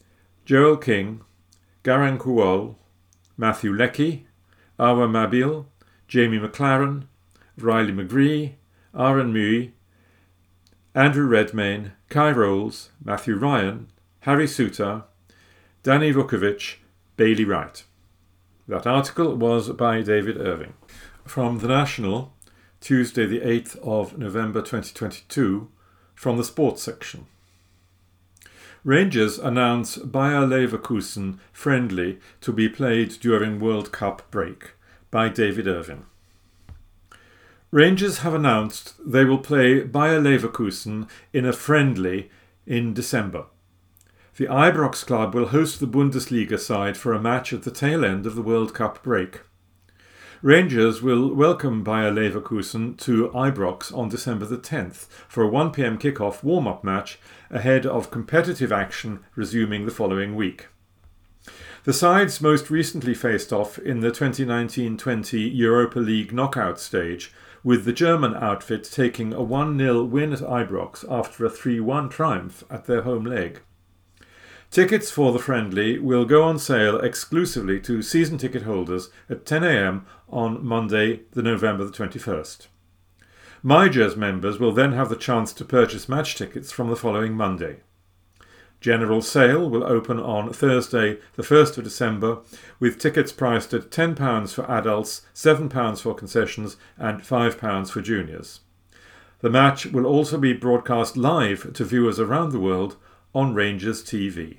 Joel King, Garan Kuol, Matthew Leckie, Awa Mabil, Jamie McLaren, Riley McGree, Aaron Mui, Andrew Redmayne, Kai Rolls, Matthew Ryan, Harry Suter, Danny Vukovic, Bailey Wright. That article was by David Irving. From The National, Tuesday the eighth of November twenty twenty-two, from the sports section. Rangers announce Bayer Leverkusen friendly to be played during World Cup break, by David Irving. Rangers have announced they will play Bayer Leverkusen in a friendly in December. The Ibrox club will host the Bundesliga side for a match at the tail end of the World Cup break. Rangers will welcome Bayer Leverkusen to Ibrox on December the tenth for a one p m kick-off warm-up match ahead of competitive action resuming the following week. The sides most recently faced off in the twenty nineteen twenty Europa League knockout stage, with the German outfit taking a one nil win at Ibrox after a three one triumph at their home leg. Tickets for the friendly will go on sale exclusively to season ticket holders at ten a m on Monday, the November the twenty-first. MyJers members will then have the chance to purchase match tickets from the following Monday. General sale will open on Thursday, the first of December, with tickets priced at ten pounds for adults, seven pounds for concessions and five pounds for juniors. The match will also be broadcast live to viewers around the world on Rangers T V.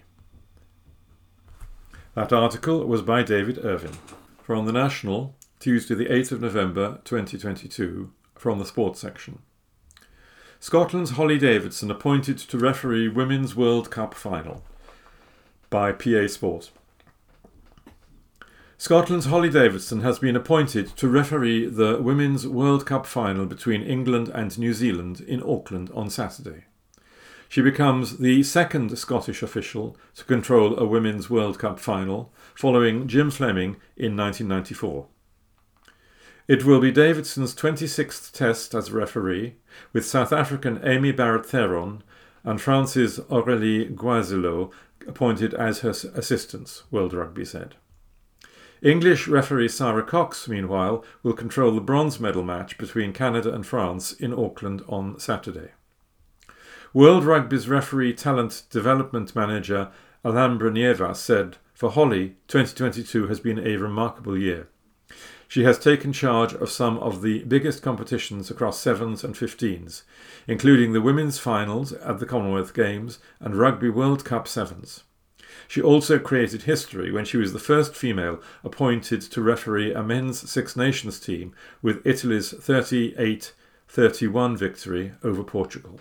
That article was by David Irving. From The National, Tuesday the eighth of November twenty twenty-two, from the sports section. Scotland's Holly Davidson appointed to referee Women's World Cup final, by P A Sport. Scotland's Holly Davidson has been appointed to referee the Women's World Cup final between England and New Zealand in Auckland on Saturday. She becomes the second Scottish official to control a Women's World Cup final, following Jim Fleming in nineteen ninety-four. It will be Davidson's twenty-sixth test as a referee, with South African Amy Barrett-Theron and France's Aurélie Guazilot appointed as her assistants, World Rugby said. English referee Sarah Cox, meanwhile, will control the bronze medal match between Canada and France in Auckland on Saturday. World Rugby's referee talent development manager Alhambra Nievas said, "For Holly, twenty twenty-two has been a remarkable year. She has taken charge of some of the biggest competitions across sevens and fifteens, including the women's finals at the Commonwealth Games and Rugby World Cup sevens. She also created history when she was the first female appointed to referee a men's Six Nations team with Italy's thirty-eight thirty-one victory over Portugal."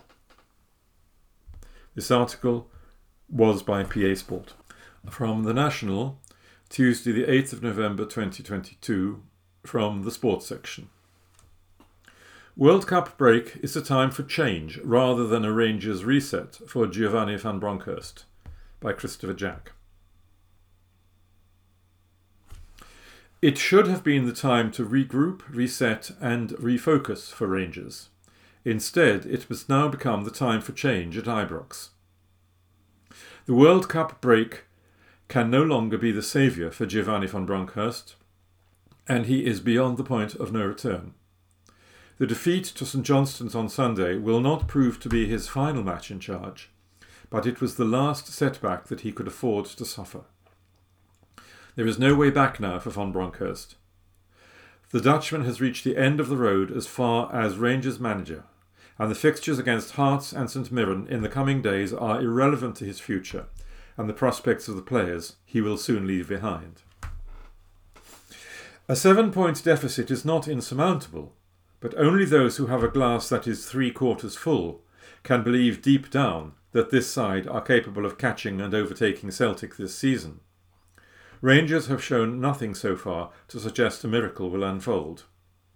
This article was by P A Sport. From The National, Tuesday the eighth of November twenty twenty-two, from the sports section. World Cup break is a time for change rather than a Rangers reset for Giovanni van Bronckhorst, by Christopher Jack. It should have been the time to regroup, reset and refocus for Rangers. Instead, it must now become the time for change at Ibrox. The World Cup break can no longer be the saviour for Giovanni van Bronckhorst, and he is beyond the point of no return. The defeat to St Johnstone's on Sunday will not prove to be his final match in charge, but it was the last setback that he could afford to suffer. There is no way back now for van Bronckhorst. The Dutchman has reached the end of the road as far as Rangers manager, and the fixtures against Hearts and St Mirren in the coming days are irrelevant to his future and the prospects of the players he will soon leave behind. A seven-point deficit is not insurmountable, but only those who have a glass that is three-quarters full can believe deep down that this side are capable of catching and overtaking Celtic this season. Rangers have shown nothing so far to suggest a miracle will unfold.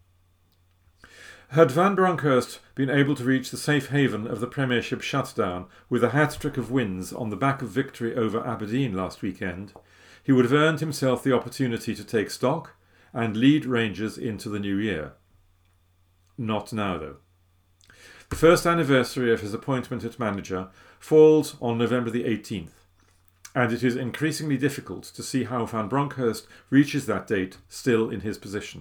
Had Van Bronckhorst been able to reach the safe haven of the Premiership shutdown with a hat-trick of wins on the back of victory over Aberdeen last weekend, he would have earned himself the opportunity to take stock and lead Rangers into the new year. Not now, though. The first anniversary of his appointment as manager falls on November the eighteenth, and it is increasingly difficult to see how Van Bronckhorst reaches that date still in his position.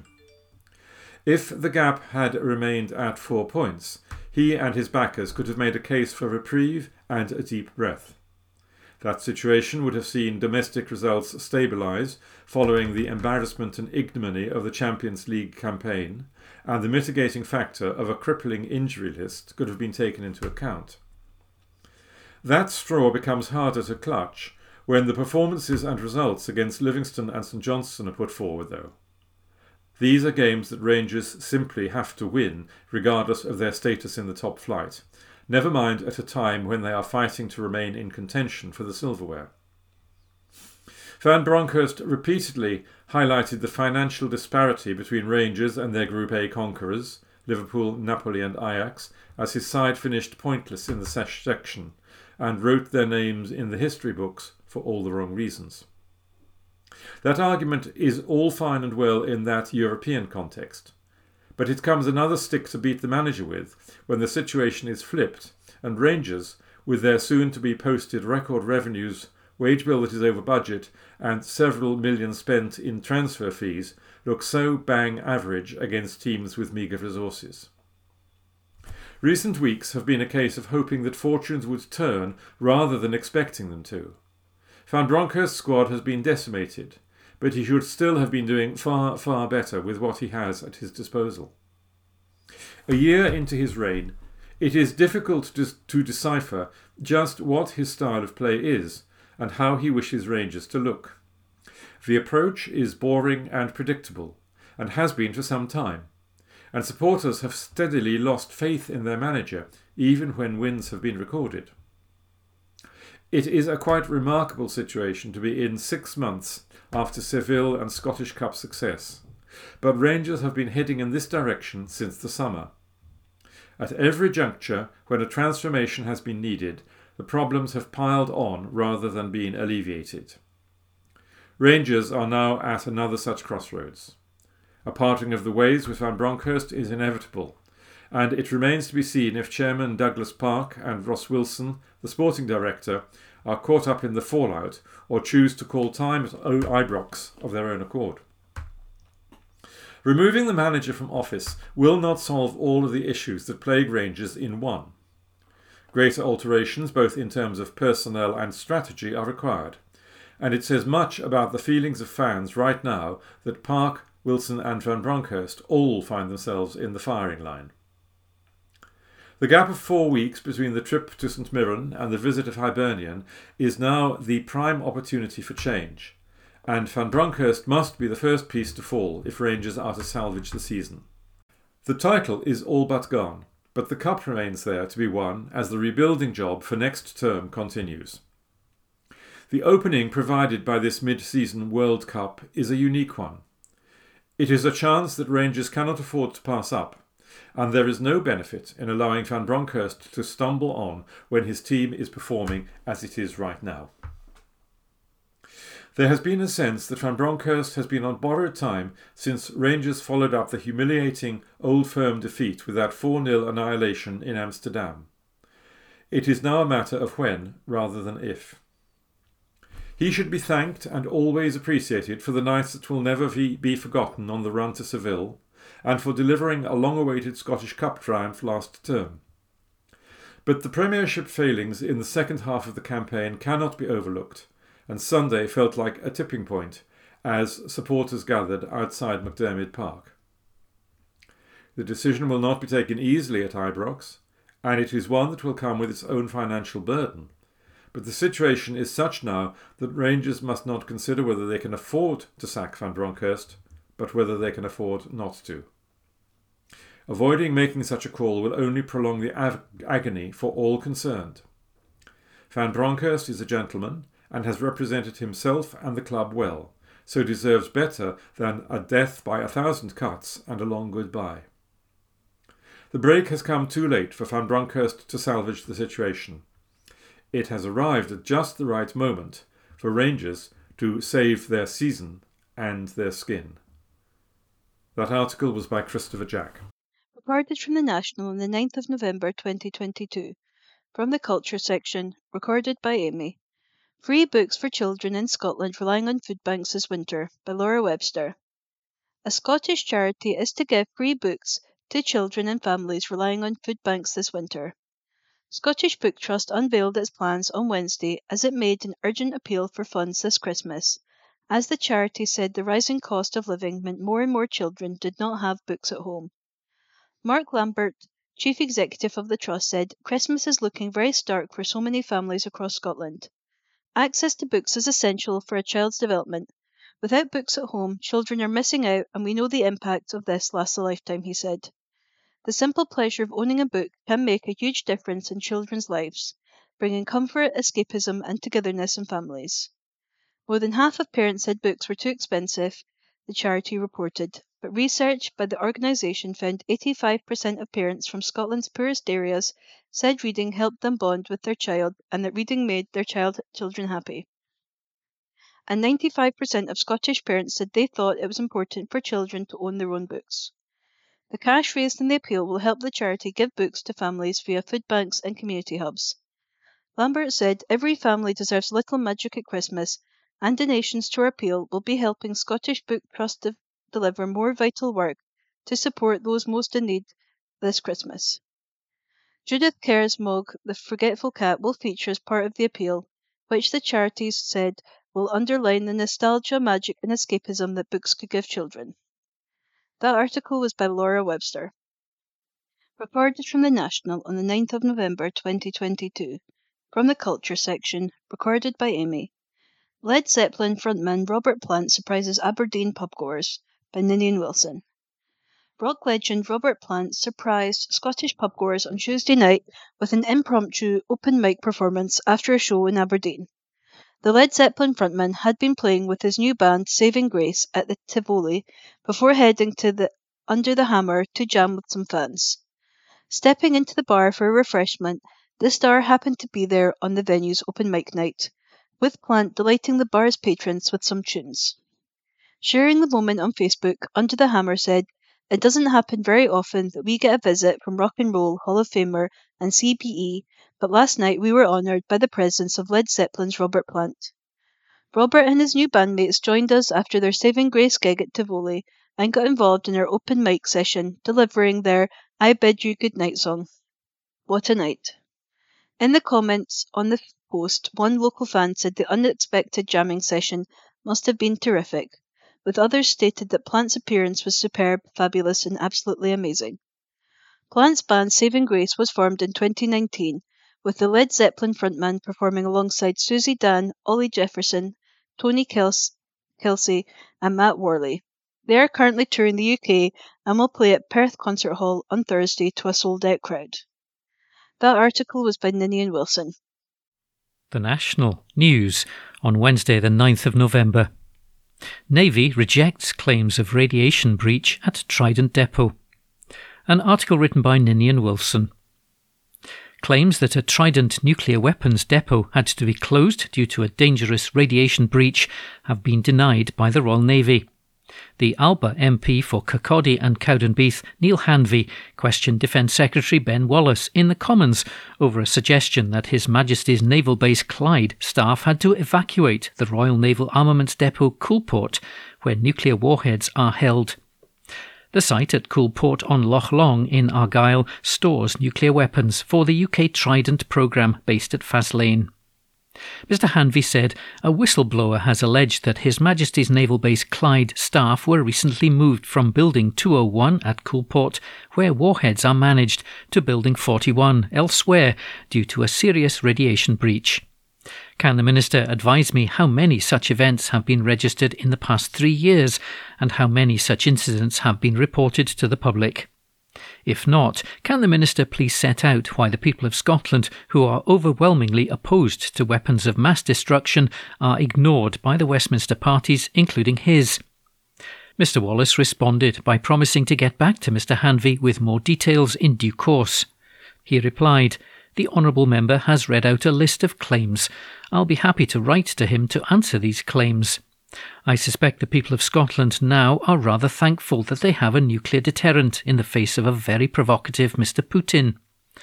If the gap had remained at four points, he and his backers could have made a case for reprieve and a deep breath. That situation would have seen domestic results stabilise following the embarrassment and ignominy of the Champions League campaign, and the mitigating factor of a crippling injury list could have been taken into account. That straw becomes harder to clutch when the performances and results against Livingston and St Johnstone are put forward, though. These are games that Rangers simply have to win, regardless of their status in the top flight, never mind at a time when they are fighting to remain in contention for the silverware. Van Bronckhorst repeatedly highlighted the financial disparity between Rangers and their Group A conquerors, Liverpool, Napoli and Ajax, as his side finished pointless in the section, and wrote their names in the history books for all the wrong reasons. That argument is all fine and well in that European context, but it comes another stick to beat the manager with when the situation is flipped and Rangers, with their soon-to-be posted record revenues, wage bill that is over budget and several million spent in transfer fees, look so bang average against teams with meagre resources. Recent weeks have been a case of hoping that fortunes would turn rather than expecting them to. Van Bronckhorst's squad has been decimated, but he should still have been doing far, far better with what he has at his disposal. A year into his reign, it is difficult to, to decipher just what his style of play is and how he wishes Rangers to look. The approach is boring and predictable, and has been for some time, and supporters have steadily lost faith in their manager, even when wins have been recorded. It is a quite remarkable situation to be in six months after Seville and Scottish Cup success, but Rangers have been heading in this direction since the summer. At every juncture when a transformation has been needed, the problems have piled on rather than been alleviated. Rangers are now at another such crossroads. A parting of the ways with Van Bronckhorst is inevitable, and it remains to be seen if Chairman Douglas Park and Ross Wilson, the sporting director, are caught up in the fallout or choose to call time at Ibrox of their own accord. Removing the manager from office will not solve all of the issues that plague Rangers in one. Greater alterations, both in terms of personnel and strategy, are required, and it says much about the feelings of fans right now that Park, Wilson and Van Bronckhorst all find themselves in the firing line. The gap of four weeks between the trip to St Mirren and the visit of Hibernian is now the prime opportunity for change, and Van Bronckhorst must be the first piece to fall if Rangers are to salvage the season. The title is all but gone, but the cup remains there to be won as the rebuilding job for next term continues. The opening provided by this mid-season World Cup is a unique one. It is a chance that Rangers cannot afford to pass up, and there is no benefit in allowing Van Bronckhorst to stumble on when his team is performing as it is right now. There has been a sense that Van Bronckhorst has been on borrowed time since Rangers followed up the humiliating Old Firm defeat with that four nil annihilation in Amsterdam. It is now a matter of when rather than if. He should be thanked and always appreciated for the nights that will never be forgotten on the run to Seville, and for delivering a long-awaited Scottish Cup triumph last term. But the Premiership failings in the second half of the campaign cannot be overlooked, and Sunday felt like a tipping point as supporters gathered outside McDiarmid Park. The decision will not be taken easily at Ibrox, and it is one that will come with its own financial burden. But the situation is such now that Rangers must not consider whether they can afford to sack Van Bronckhorst, but whether they can afford not to. Avoiding making such a call will only prolong the ag- agony for all concerned. Van Bronckhorst is a gentleman and has represented himself and the club well, so deserves better than a death by a thousand cuts and a long goodbye. The break has come too late for Van Bronckhorst to salvage the situation. It has arrived at just the right moment for Rangers to save their season and their skin. That article was by Christopher Jack. Reported from the National on the ninth of November twenty twenty-two. From the Culture section, recorded by Amy. Free Books for Children in Scotland Relying on Food Banks This Winter by Laura Webster. A Scottish charity is to give free books to children and families relying on food banks this winter. Scottish Book Trust unveiled its plans on Wednesday as it made an urgent appeal for funds this Christmas, as the charity said the rising cost of living meant more and more children did not have books at home. Mark Lambert, Chief Executive of the Trust, said, "Christmas is looking very stark for so many families across Scotland. Access to books is essential for a child's development. Without books at home, children are missing out, and we know the impact of this lasts a lifetime," he said. The simple pleasure of owning a book can make a huge difference in children's lives, bringing comfort, escapism, and togetherness in families. More than half of parents said books were too expensive, the charity reported, but research by the organisation found eighty-five percent of parents from Scotland's poorest areas said reading helped them bond with their child and that reading made their child children happy. And ninety-five percent of Scottish parents said they thought it was important for children to own their own books. The cash raised in the appeal will help the charity give books to families via food banks and community hubs. Lambert said, "Every family deserves a little magic at Christmas, and donations to our appeal will be helping Scottish Book Trust de- deliver more vital work to support those most in need this Christmas." Judith Kerr's Mog, The Forgetful Cat, will feature as part of the appeal, which the charities said will underline the nostalgia, magic and escapism that books could give children. That article was by Laura Webster. Recorded from the National on the ninth of November twenty twenty-two. From the Culture section, recorded by Amy. Led Zeppelin frontman Robert Plant surprises Aberdeen pubgoers by Ninian Wilson. Rock legend Robert Plant surprised Scottish pubgoers on Tuesday night with an impromptu open mic performance after a show in Aberdeen. The Led Zeppelin frontman had been playing with his new band Saving Grace at the Tivoli before heading to the Under the Hammer to jam with some fans. Stepping into the bar for a refreshment, the star happened to be there on the venue's open mic night, with Plant delighting the bar's patrons with some tunes. Sharing the moment on Facebook, Under the Hammer said, "It doesn't happen very often that we get a visit from Rock and Roll Hall of Famer and C P E, but last night we were honoured by the presence of Led Zeppelin's Robert Plant. Robert and his new bandmates joined us after their Saving Grace gig at Tivoli and got involved in our open mic session, delivering their I Bid You Good Night song. What a night." In the comments on the post, one local fan said the unexpected jamming session must have been terrific, with others stated that Plant's appearance was superb, fabulous and absolutely amazing. Plant's band Saving Grace was formed in twenty nineteen, with the Led Zeppelin frontman performing alongside Susie Dan, Ollie Jefferson, Tony Kels- Kelsey and Matt Worley. They are currently touring the U K and will play at Perth Concert Hall on Thursday to a sold-out crowd. That article was by Ninian Wilson. The National News on Wednesday the ninth of November. Navy rejects claims of radiation breach at Trident Depot. An article written by Ninian Wilson. Claims that a Trident nuclear weapons depot had to be closed due to a dangerous radiation breach have been denied by the Royal Navy. The Alba M P for Kirkcaldy and Cowdenbeath, Neil Hanvey, questioned Defence Secretary Ben Wallace in the Commons over a suggestion that His Majesty's Naval Base Clyde staff had to evacuate the Royal Naval Armaments Depot Coulport, where nuclear warheads are held. The site at Coulport on Loch Long in Argyll stores nuclear weapons for the U K Trident programme based at Faslane. Mister Hanvey said a whistleblower has alleged that His Majesty's Naval Base Clyde staff were recently moved from Building two oh one at Coulport, where warheads are managed, to Building forty-one elsewhere due to a serious radiation breach. Can the Minister advise me how many such events have been registered in the past three years and how many such incidents have been reported to the public? If not, can the Minister please set out why the people of Scotland, who are overwhelmingly opposed to weapons of mass destruction, are ignored by the Westminster parties, including his? Mister Wallace responded by promising to get back to Mister Hanvey with more details in due course. He replied, "The Honourable Member has read out a list of claims. I'll be happy to write to him to answer these claims. I suspect the people of Scotland now are rather thankful that they have a nuclear deterrent in the face of a very provocative Mister Putin.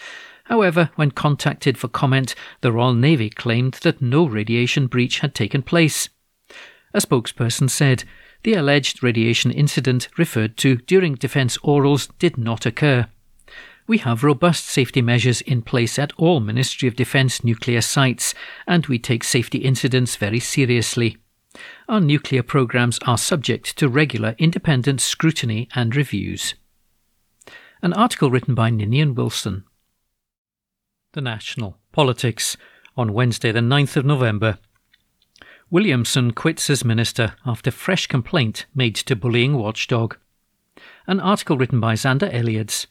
However, when contacted for comment, the Royal Navy claimed that no radiation breach had taken place. A spokesperson said, "The alleged radiation incident referred to during defence orals did not occur. We have robust safety measures in place at all Ministry of Defence nuclear sites, and we take safety incidents very seriously. Our nuclear programmes are subject to regular independent scrutiny and reviews." An article written by Ninian Wilson. The National Politics on Wednesday the ninth of November. Williamson quits as minister after fresh complaint made to bullying watchdog. An article written by Xander Elliotts.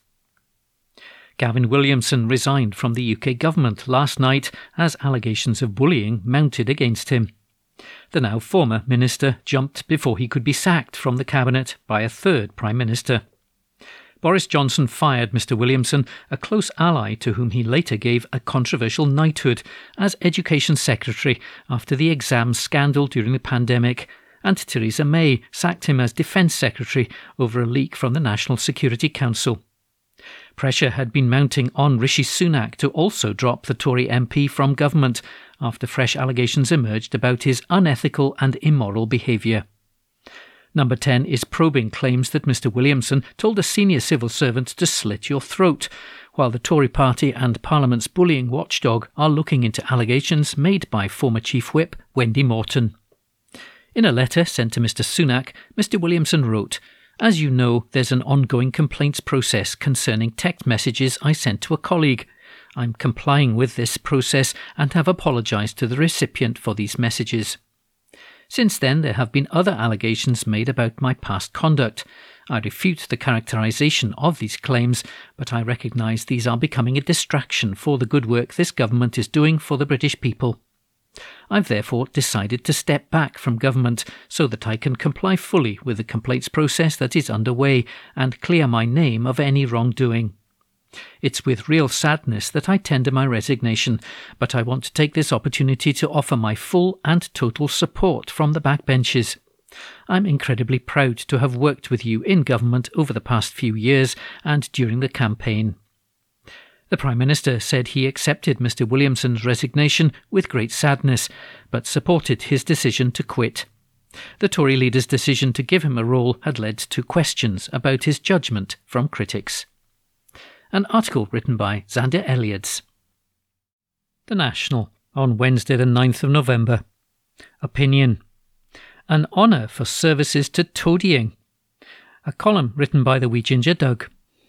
Gavin Williamson resigned from the U K government last night as allegations of bullying mounted against him. The now former minister jumped before he could be sacked from the cabinet by a third Prime Minister. Boris Johnson fired Mr Williamson, a close ally to whom he later gave a controversial knighthood, as Education Secretary after the exam scandal during the pandemic, and Theresa May sacked him as Defence Secretary over a leak from the National Security Council. Pressure had been mounting on Rishi Sunak to also drop the Tory M P from government after fresh allegations emerged about his unethical and immoral behaviour. Number ten is probing claims that Mr Williamson told a senior civil servant to slit your throat, while the Tory party and Parliament's bullying watchdog are looking into allegations made by former Chief Whip Wendy Morton. In a letter sent to Mr Sunak, Mr Williamson wrote, "As you know, there's an ongoing complaints process concerning text messages I sent to a colleague. I'm complying with this process and have apologised to the recipient for these messages. Since then, there have been other allegations made about my past conduct. I refute the characterisation of these claims, but I recognise these are becoming a distraction for the good work this government is doing for the British people. I've therefore decided to step back from government so that I can comply fully with the complaints process that is underway and clear my name of any wrongdoing. It's with real sadness that I tender my resignation, but I want to take this opportunity to offer my full and total support from the backbenches. I'm incredibly proud to have worked with you in government over the past few years and during the campaign." The Prime Minister said he accepted Mr Williamson's resignation with great sadness, but supported his decision to quit. The Tory leader's decision to give him a role had led to questions about his judgment from critics. An article written by Xander Elliotts. The National on Wednesday the ninth of November. Opinion. An honour for services to toadying. A column written by the Wee Ginger Doug.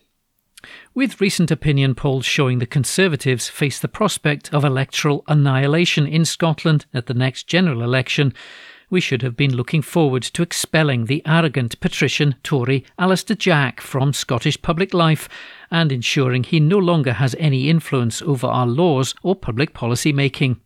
With recent opinion polls showing the Conservatives face the prospect of electoral annihilation in Scotland at the next general election, we should have been looking forward to expelling the arrogant patrician Tory Alister Jack from Scottish public life and ensuring he no longer has any influence over our laws or public policy making.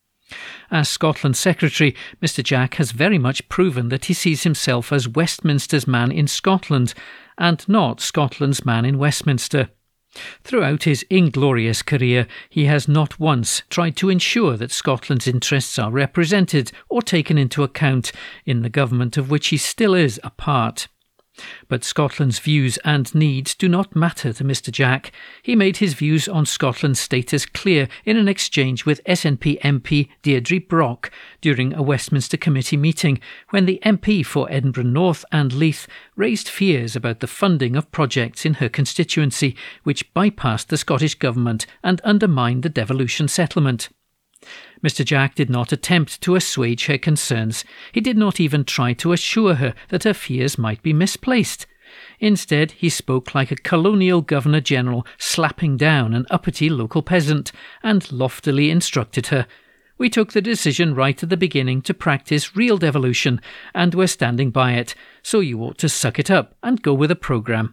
As Scotland Secretary, Mr Jack has very much proven that he sees himself as Westminster's man in Scotland and not Scotland's man in Westminster. Throughout his inglorious career, he has not once tried to ensure that Scotland's interests are represented or taken into account in the government of which he still is a part. But Scotland's views and needs do not matter to Mr Jack. He made his views on Scotland's status clear in an exchange with S N P M P Deirdre Brock during a Westminster Committee meeting, when the M P for Edinburgh North and Leith raised fears about the funding of projects in her constituency which bypassed the Scottish Government and undermined the devolution settlement. Mr Jack did not attempt to assuage her concerns. He did not even try to assure her that her fears might be misplaced. Instead, he spoke like a colonial Governor-General slapping down an uppity local peasant, and loftily instructed her, "We took the decision right at the beginning to practice real devolution, and we're standing by it, so you ought to suck it up and go with a programme."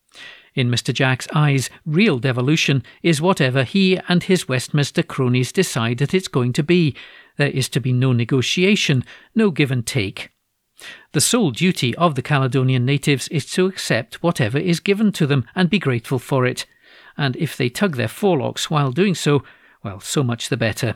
In Mr Jack's eyes, real devolution is whatever he and his Westminster cronies decide that it's going to be. There is to be no negotiation, no give and take. The sole duty of the Caledonian natives is to accept whatever is given to them and be grateful for it. And if they tug their forelocks while doing so, well, so much the better.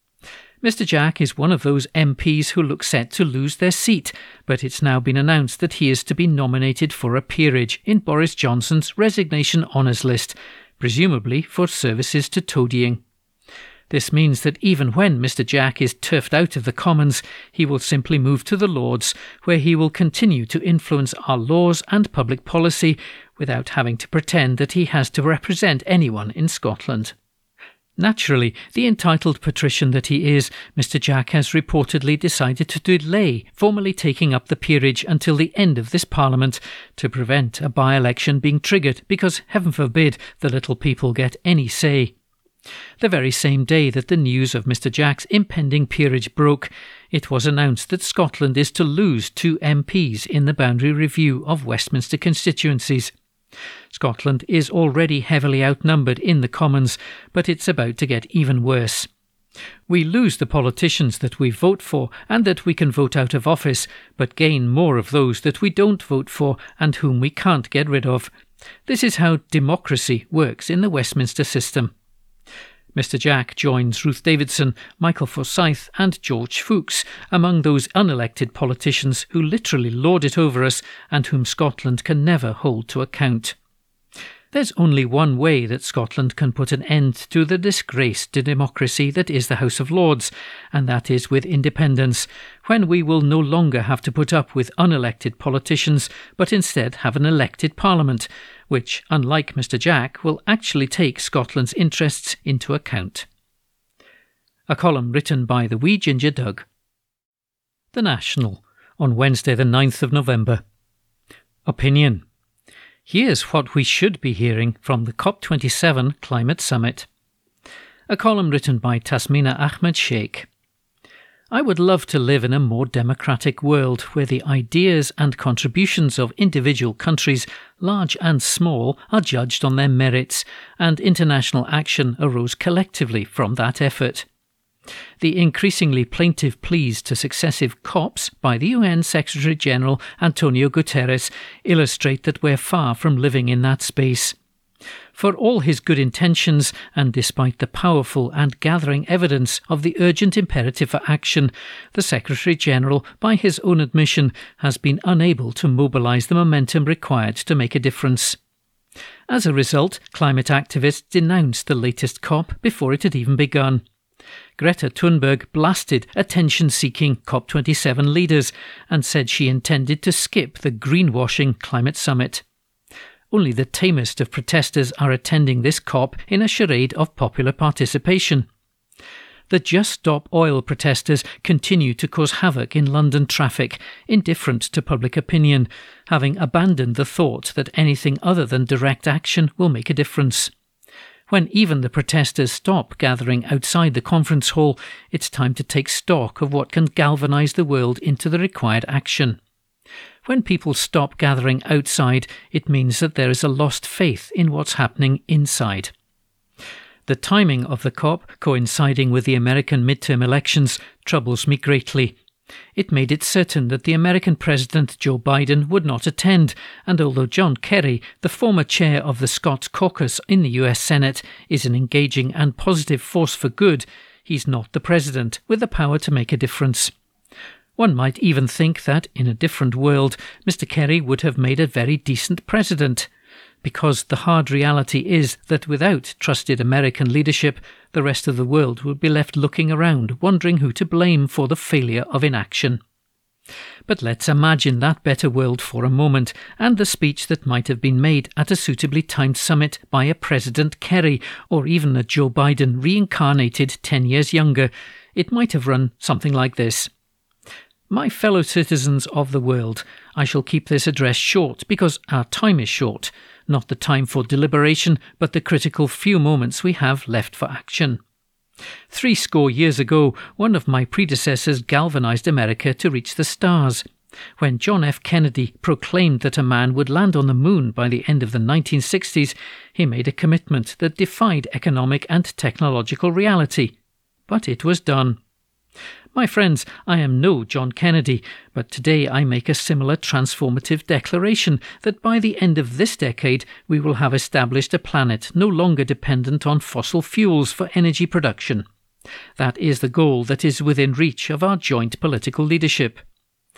Mr Jack is one of those M Ps who look set to lose their seat, but it's now been announced that he is to be nominated for a peerage in Boris Johnson's resignation honours list, presumably for services to toadying. This means that even when Mister Jack is turfed out of the Commons, he will simply move to the Lords, where he will continue to influence our laws and public policy without having to pretend that he has to represent anyone in Scotland. Naturally, the entitled patrician that he is, Mister Jack has reportedly decided to delay formally taking up the peerage until the end of this Parliament to prevent a by-election being triggered because, heaven forbid, the little people get any say. The very same day that the news of Mister Jack's impending peerage broke, it was announced that Scotland is to lose two M Ps in the boundary review of Westminster constituencies. Scotland is already heavily outnumbered in the Commons, but it's about to get even worse. We lose the politicians that we vote for and that we can vote out of office, but gain more of those that we don't vote for and whom we can't get rid of. This is how democracy works in the Westminster system. Mister Jack joins Ruth Davidson, Michael Forsyth and George Fuchs among those unelected politicians who literally lord it over us and whom Scotland can never hold to account. There's only one way that Scotland can put an end to the disgrace to democracy that is the House of Lords, and that is with independence, when we will no longer have to put up with unelected politicians, but instead have an elected Parliament, which, unlike Mister Jack, will actually take Scotland's interests into account. A column written by the wee Ginger Doug. The National, on Wednesday the ninth of November. Opinion. Here's what we should be hearing from the COP twenty-seven Climate Summit. A column written by Tasmina Ahmed Sheikh. I would love to live in a more democratic world where the ideas and contributions of individual countries, large and small, are judged on their merits, and international action arose collectively from that effort. The increasingly plaintive pleas to successive COPs by the U N Secretary-General Antonio Guterres illustrate that we're far from living in that space. For all his good intentions, and despite the powerful and gathering evidence of the urgent imperative for action, the Secretary-General, by his own admission, has been unable to mobilise the momentum required to make a difference. As a result, climate activists denounced the latest COP before it had even begun. Greta Thunberg blasted attention-seeking COP twenty-seven leaders and said she intended to skip the greenwashing climate summit. Only the tamest of protesters are attending this COP in a charade of popular participation. The Just Stop Oil protesters continue to cause havoc in London traffic, indifferent to public opinion, having abandoned the thought that anything other than direct action will make a difference. When even the protesters stop gathering outside the conference hall, it's time to take stock of what can galvanise the world into the required action. When people stop gathering outside, it means that there is a lost faith in what's happening inside. The timing of the COP, coinciding with the American midterm elections, troubles me greatly. It made it certain that the American President Joe Biden would not attend, and although John Kerry, the former chair of the Scots caucus in the U S Senate, is an engaging and positive force for good, he's not the president with the power to make a difference. One might even think that, in a different world, Mister Kerry would have made a very decent president, because the hard reality is that without trusted American leadership, the rest of the world would be left looking around, wondering who to blame for the failure of inaction. But let's imagine that better world for a moment, and the speech that might have been made at a suitably timed summit by a President Kerry, or even a Joe Biden reincarnated ten years younger. It might have run something like this. My fellow citizens of the world, I shall keep this address short because our time is short, not the time for deliberation, but the critical few moments we have left for action. Three score years ago, one of my predecessors galvanized America to reach the stars. When John F. Kennedy proclaimed that a man would land on the moon by the end of the nineteen sixties, he made a commitment that defied economic and technological reality. But it was done. My friends, I am no John Kennedy, but today I make a similar transformative declaration that by the end of this decade we will have established a planet no longer dependent on fossil fuels for energy production. That is the goal that is within reach of our joint political leadership.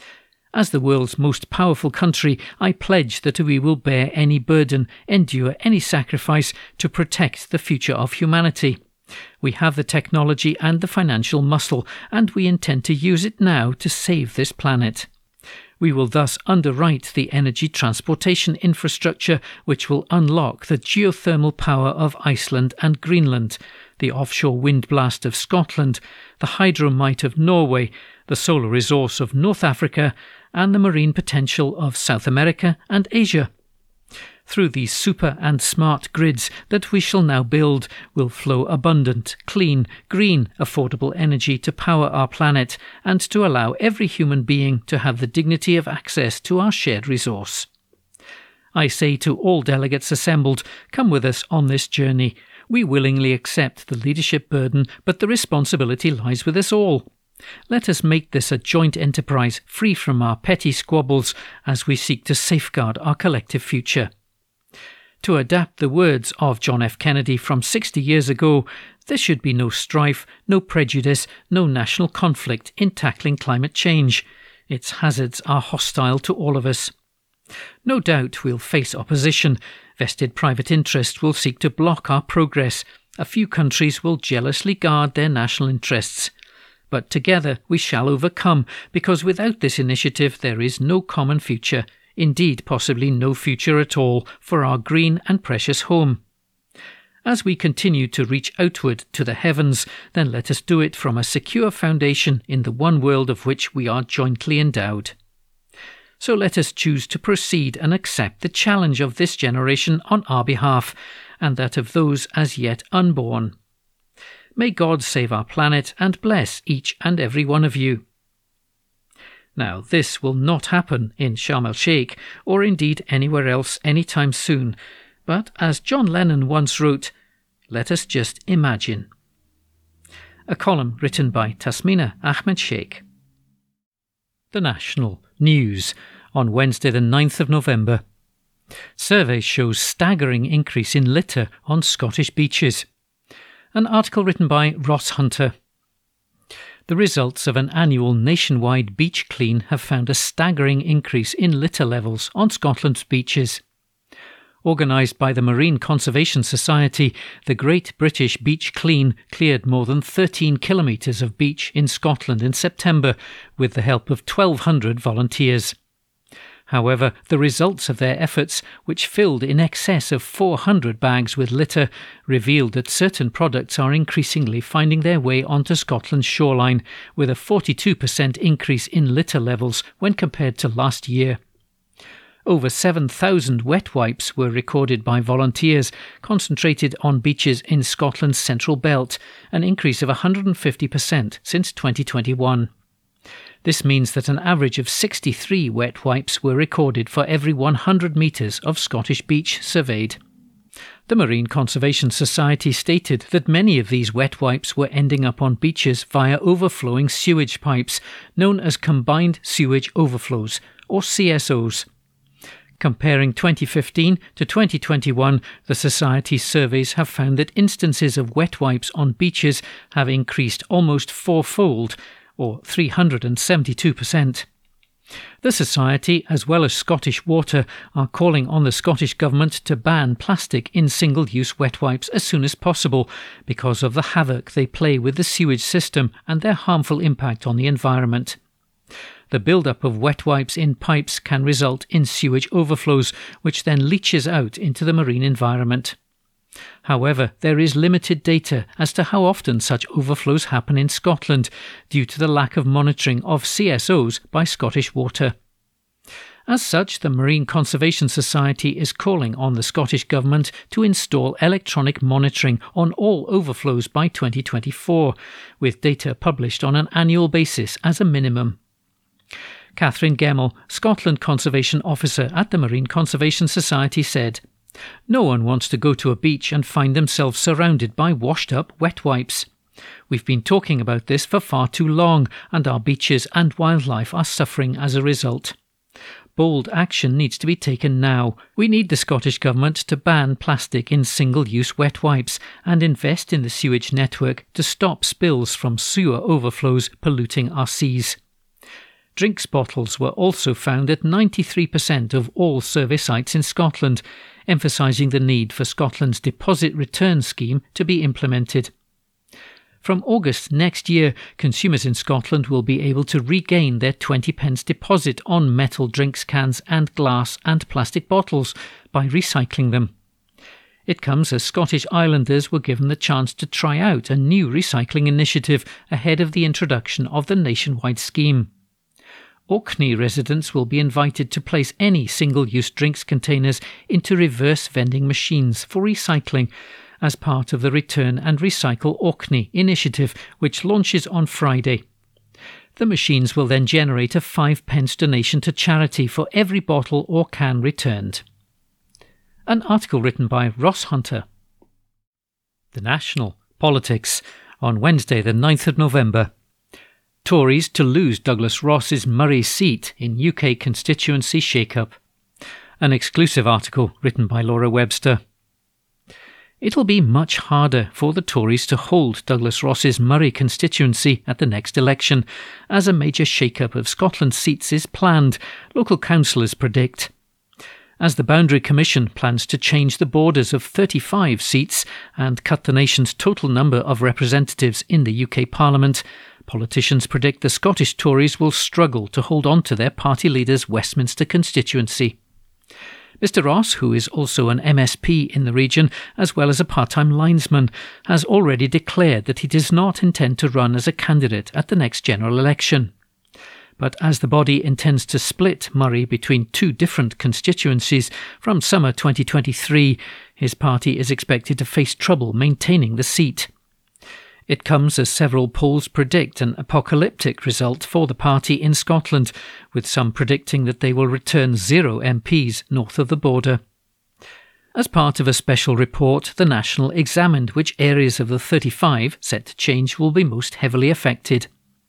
As the world's most powerful country, I pledge that we will bear any burden, endure any sacrifice to protect the future of humanity. We have the technology and the financial muscle, and we intend to use it now to save this planet. We will thus underwrite the energy transportation infrastructure which will unlock the geothermal power of Iceland and Greenland, the offshore wind blast of Scotland, the hydro might of Norway, the solar resource of North Africa, and the marine potential of South America and Asia. Through these super and smart grids that we shall now build will flow abundant, clean, green, affordable energy to power our planet and to allow every human being to have the dignity of access to our shared resource. I say to all delegates assembled, come with us on this journey. We willingly accept the leadership burden, but the responsibility lies with us all. Let us make this a joint enterprise free from our petty squabbles as we seek to safeguard our collective future. To adapt the words of John F. Kennedy from sixty years ago, there should be no strife, no prejudice, no national conflict in tackling climate change. Its hazards are hostile to all of us. No doubt we'll face opposition. Vested private interest will seek to block our progress. A few countries will jealously guard their national interests. But together we shall overcome, because without this initiative there is no common future, indeed possibly no future at all, for our green and precious home. As we continue to reach outward to the heavens, then let us do it from a secure foundation in the one world of which we are jointly endowed. So let us choose to proceed and accept the challenge of this generation on our behalf, and that of those as yet unborn. May God save our planet and bless each and every one of you. Now, this will not happen in Sharm el-Sheikh, or indeed anywhere else anytime soon, but as John Lennon once wrote, let us just imagine. A column written by Tasmina Ahmed Sheikh. The National News on Wednesday the ninth of November. Survey shows staggering increase in litter on Scottish beaches. An article written by Ross Hunter. The results of an annual nationwide beach clean have found a staggering increase in litter levels on Scotland's beaches. Organised by the Marine Conservation Society, the Great British Beach Clean cleared more than thirteen kilometres of beach in Scotland in September with the help of twelve hundred volunteers. However, the results of their efforts, which filled in excess of four hundred bags with litter, revealed that certain products are increasingly finding their way onto Scotland's shoreline, with a forty-two percent increase in litter levels when compared to last year. Over seven thousand wet wipes were recorded by volunteers, concentrated on beaches in Scotland's Central Belt, an increase of one hundred fifty percent since twenty twenty-one. This means that an average of sixty-three wet wipes were recorded for every one hundred metres of Scottish beach surveyed. The Marine Conservation Society stated that many of these wet wipes were ending up on beaches via overflowing sewage pipes, known as combined sewage overflows, or C S Os. Comparing twenty fifteen to twenty twenty-one, the Society's surveys have found that instances of wet wipes on beaches have increased almost fourfold, or three hundred seventy-two percent. The Society, as well as Scottish Water, are calling on the Scottish Government to ban plastic in single-use wet wipes as soon as possible because of the havoc they play with the sewage system and their harmful impact on the environment. The build-up of wet wipes in pipes can result in sewage overflows, which then leaches out into the marine environment. However, there is limited data as to how often such overflows happen in Scotland due to the lack of monitoring of C S Os by Scottish Water. As such, the Marine Conservation Society is calling on the Scottish Government to install electronic monitoring on all overflows by twenty twenty-four, with data published on an annual basis as a minimum. Catherine Gemmell, Scotland Conservation Officer at the Marine Conservation Society, said, "No one wants to go to a beach and find themselves surrounded by washed-up wet wipes. We've been talking about this for far too long, and our beaches and wildlife are suffering as a result. Bold action needs to be taken now. We need the Scottish Government to ban plastic in single-use wet wipes and invest in the sewage network to stop spills from sewer overflows polluting our seas. Drinks bottles were also found at ninety-three percent of all survey sites in Scotland, emphasising the need for Scotland's deposit return scheme to be implemented. From August next year, consumers in Scotland will be able to regain their twenty pence deposit on metal drinks cans and glass and plastic bottles by recycling them. It comes as Scottish Islanders were given the chance to try out a new recycling initiative ahead of the introduction of the nationwide scheme. Orkney residents will be invited to place any single-use drinks containers into reverse vending machines for recycling as part of the Return and Recycle Orkney initiative, which launches on Friday. The machines will then generate a five pence donation to charity for every bottle or can returned. An article written by Ross Hunter. The National Politics on Wednesday the ninth of November. Tories to lose Douglas Ross's Murray seat in U K constituency shake-up. An exclusive article written by Laura Webster. It'll be much harder for the Tories to hold Douglas Ross's Murray constituency at the next election, as a major shake-up of Scotland's seats is planned, local councillors predict. As the Boundary Commission plans to change the borders of thirty-five seats and cut the nation's total number of representatives in the U K Parliament, politicians predict the Scottish Tories will struggle to hold on to their party leader's Westminster constituency. Mister Ross, who is also an M S P in the region as well as a part-time linesman, has already declared that he does not intend to run as a candidate at the next general election. But as the body intends to split Murray between two different constituencies from summer twenty twenty-three, his party is expected to face trouble maintaining the seat. It comes as several polls predict an apocalyptic result for the party in Scotland, with some predicting that they will return zero M Ps north of the border. As part of a special report, the National examined which areas of the thirty-five set to change will be most heavily affected.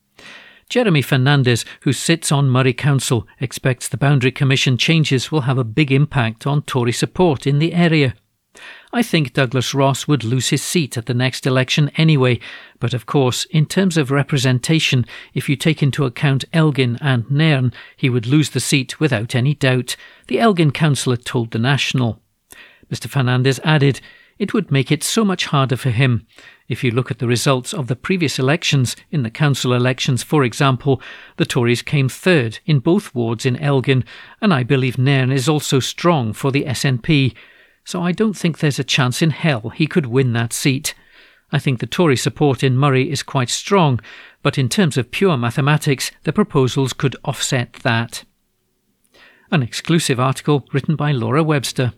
Jeremy Fernandez, who sits on Murray Council, expects the Boundary Commission changes will have a big impact on Tory support in the area. I think Douglas Ross would lose his seat at the next election anyway, but of course, in terms of representation, if you take into account Elgin and Nairn, he would lose the seat without any doubt, the Elgin councillor told The National. Mister Fernandez added, it would make it so much harder for him. If you look at the results of the previous elections, in the council elections for example, the Tories came third in both wards in Elgin, and I believe Nairn is also strong for the S N P. So I don't think there's a chance in hell he could win that seat. I think the Tory support in Murray is quite strong, but in terms of pure mathematics, the proposals could offset that. An exclusive article written by Laura Webster.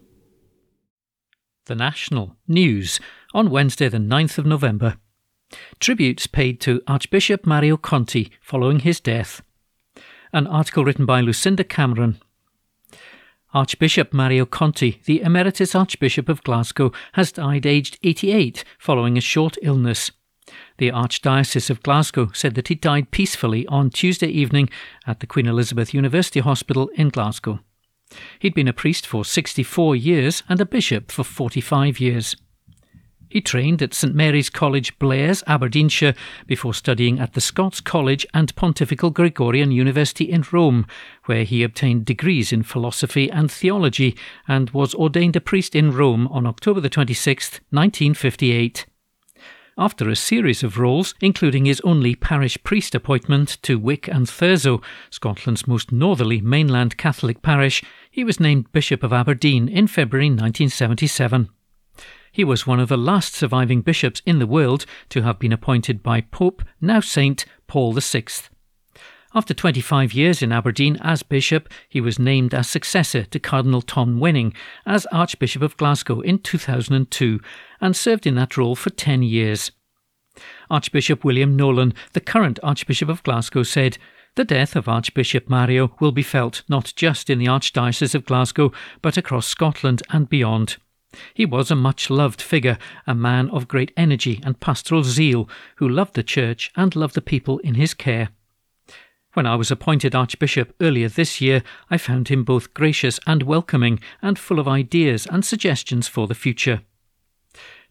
The National News on Wednesday the ninth of November. Tributes paid to Archbishop Mario Conti following his death. An article written by Lucinda Cameron. Archbishop Mario Conti, the Emeritus Archbishop of Glasgow, has died aged eighty-eight following a short illness. The Archdiocese of Glasgow said that he died peacefully on Tuesday evening at the Queen Elizabeth University Hospital in Glasgow. He'd been a priest for sixty-four years and a bishop for forty-five years. He trained at St Mary's College, Blair's, Aberdeenshire, before studying at the Scots College and Pontifical Gregorian University in Rome, where he obtained degrees in philosophy and theology and was ordained a priest in Rome on October the twenty-sixth, nineteen fifty-eight. After a series of roles, including his only parish priest appointment to Wick and Thurso, Scotland's most northerly mainland Catholic parish, he was named Bishop of Aberdeen in February nineteen seventy-seven. He was one of the last surviving bishops in the world to have been appointed by Pope, now Saint, Paul the Sixth. After twenty-five years in Aberdeen as bishop, he was named as successor to Cardinal Tom Winning as Archbishop of Glasgow in two thousand two and served in that role for ten years. Archbishop William Nolan, the current Archbishop of Glasgow, said, "The death of Archbishop Mario will be felt not just in the Archdiocese of Glasgow, but across Scotland and beyond. He was a much-loved figure, a man of great energy and pastoral zeal, who loved the Church and loved the people in his care. When I was appointed Archbishop earlier this year, I found him both gracious and welcoming, and full of ideas and suggestions for the future."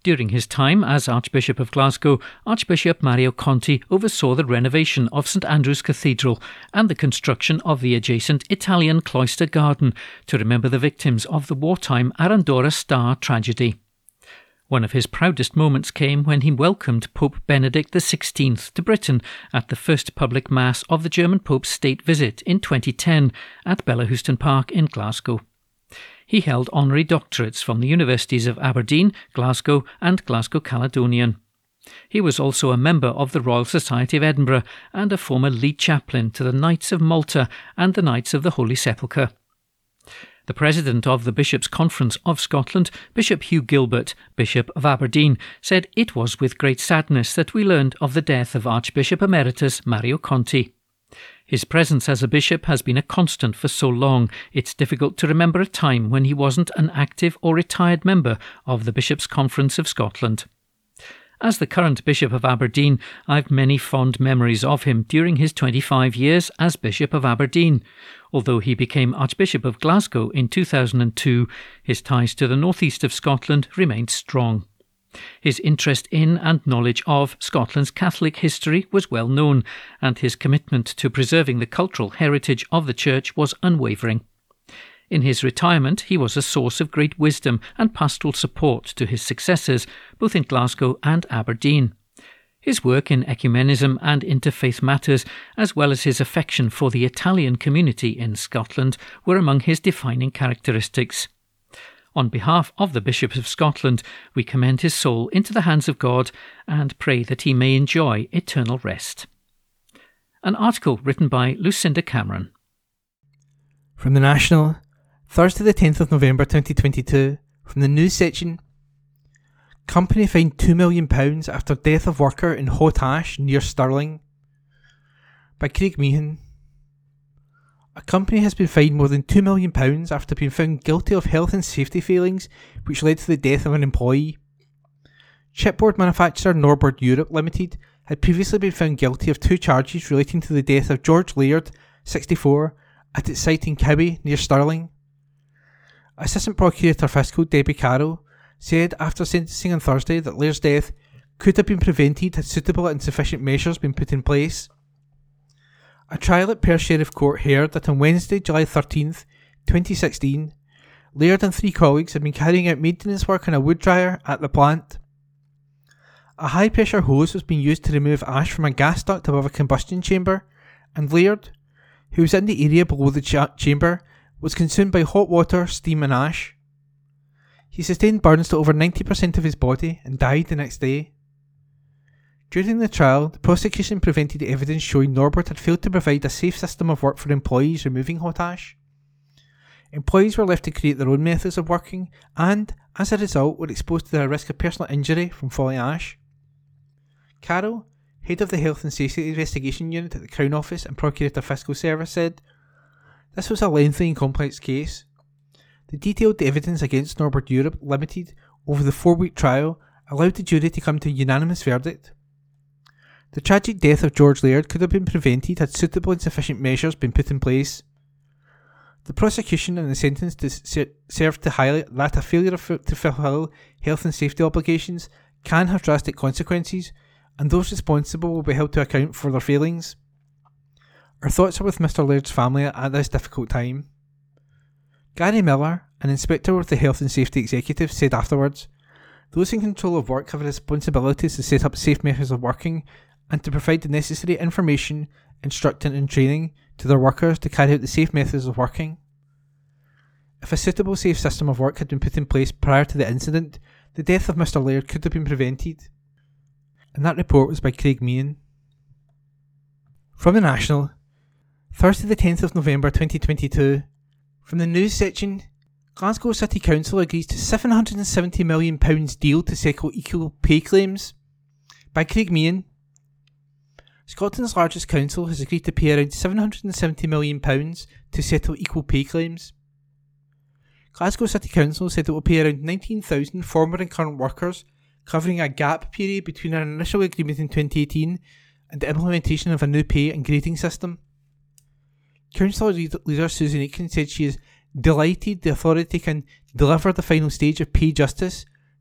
During his time as Archbishop of Glasgow, Archbishop Mario Conti oversaw the renovation of St Andrew's Cathedral and the construction of the adjacent Italian cloister garden to remember the victims of the wartime Arandora Star tragedy. One of his proudest moments came when he welcomed Pope Benedict the sixteenth to Britain at the first public mass of the German Pope's state visit in twenty ten at Bellahouston Park in Glasgow. He held honorary doctorates from the Universities of Aberdeen, Glasgow and Glasgow Caledonian. He was also a member of the Royal Society of Edinburgh and a former lead chaplain to the Knights of Malta and the Knights of the Holy Sepulchre. The president of the Bishops' Conference of Scotland, Bishop Hugh Gilbert, Bishop of Aberdeen, said it was with great sadness that we learned of the death of Archbishop Emeritus Mario Conti. His presence as a bishop has been a constant for so long, it's difficult to remember a time when he wasn't an active or retired member of the Bishops' Conference of Scotland. As the current Bishop of Aberdeen, I've many fond memories of him during his twenty-five years as Bishop of Aberdeen. Although he became Archbishop of Glasgow in two thousand two, his ties to the northeast of Scotland remained strong. His interest in and knowledge of Scotland's Catholic history was well known, and his commitment to preserving the cultural heritage of the Church was unwavering. In his retirement, he was a source of great wisdom and pastoral support to his successors, both in Glasgow and Aberdeen. His work in ecumenism and interfaith matters, as well as his affection for the Italian community in Scotland, were among his defining characteristics. On behalf of the Bishops of Scotland, we commend his soul into the hands of God and pray that he may enjoy eternal rest. An article written by Lucinda Cameron. From the National, Thursday the tenth of November twenty twenty-two, from the news section. Company fined two million pounds after death of worker in Hot Ash near Stirling. By Craig Meehan. A company has been fined more than two million pounds after being found guilty of health and safety failings which led to the death of an employee. Chipboard manufacturer Norbord Europe Limited had previously been found guilty of two charges relating to the death of George Laird, sixty-four, at its site in Cowie near Stirling. Assistant Procurator Fiscal Debbie Carroll said after sentencing on Thursday that Laird's death could have been prevented had suitable and sufficient measures been put in place. A trial at Perth Sheriff Court heard that on Wednesday, July thirteenth, twenty sixteen, Laird and three colleagues had been carrying out maintenance work on a wood dryer at the plant. A high pressure hose was being used to remove ash from a gas duct above a combustion chamber, and Laird, who was in the area below the ch- chamber, was consumed by hot water, steam and ash. He sustained burns to over ninety percent of his body and died the next day. During the trial, the prosecution presented evidence showing Norbord had failed to provide a safe system of work for employees removing hot ash. Employees were left to create their own methods of working and, as a result, were exposed to the risk of personal injury from falling ash. Carroll, head of the Health and Safety Investigation Unit at the Crown Office and Procurator Fiscal Service, said, "This was a lengthy and complex case. The detailed evidence against Norbord Europe Limited over the four-week trial allowed the jury to come to a unanimous verdict. The tragic death of George Laird could have been prevented had suitable and sufficient measures been put in place. The prosecution and the sentence to served to highlight that a failure to fulfil health and safety obligations can have drastic consequences, and those responsible will be held to account for their failings. Our thoughts are with Mister Laird's family at this difficult time." Gary Miller, an inspector with the Health and Safety Executive, said afterwards, "Those in control of work have a responsibility to set up safe methods of working and to provide the necessary information, instruction and training to their workers to carry out the safe methods of working. If a suitable safe system of work had been put in place prior to the incident, the death of Mister Laird could have been prevented." And that report was by Craig Meehan. From the National, Thursday the tenth of November twenty twenty-two, from the news section. Glasgow City Council agrees to seven hundred seventy million pounds deal to settle equal pay claims. By Craig Meehan. Scotland's largest council has agreed to pay around seven hundred seventy million pounds to settle equal pay claims. Glasgow City Council said it will pay around nineteen thousand former and current workers, covering a gap period between an initial agreement in twenty eighteen and the implementation of a new pay and grading system. Council leader Susan Aitken said she is delighted the authority can deliver the final stage of pay justice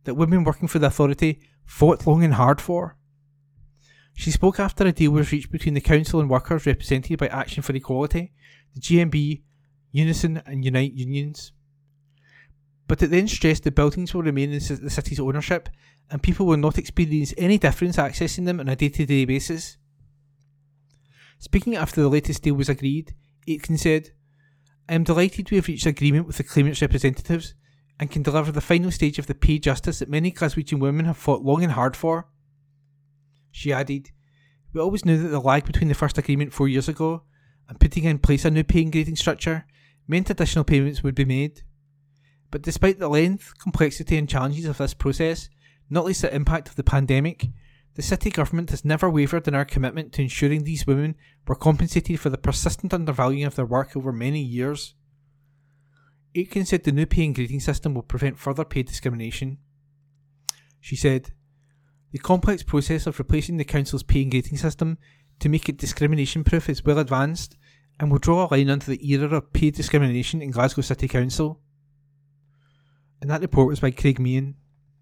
that women working for the authority fought long and hard for. She spoke after a deal was reached between the council and workers represented by Action for Equality, the G M B, Unison and Unite unions. But it then stressed the buildings will remain in the city's ownership and people will not experience any difference accessing them on a day-to-day basis. Speaking after the latest deal was agreed, Aitken said, "I am delighted we have reached agreement with the claimants' representatives and can deliver the final stage of the pay justice that many Glaswegian women have fought long and hard for." She added, "We always knew that the lag between the first agreement four years ago and putting in place a new pay and grading structure meant additional payments would be made. But despite the length, complexity and challenges of this process, not least the impact of the pandemic, the city government has never wavered in our commitment to ensuring these women were compensated for the persistent undervaluing of their work over many years." Aitken said the new pay and grading system will prevent further pay discrimination. She said, "The complex process of replacing the council's pay and grading system to make it discrimination proof is well advanced and will draw a line under the era of pay discrimination in Glasgow City Council." And that report was by Craig Meehan.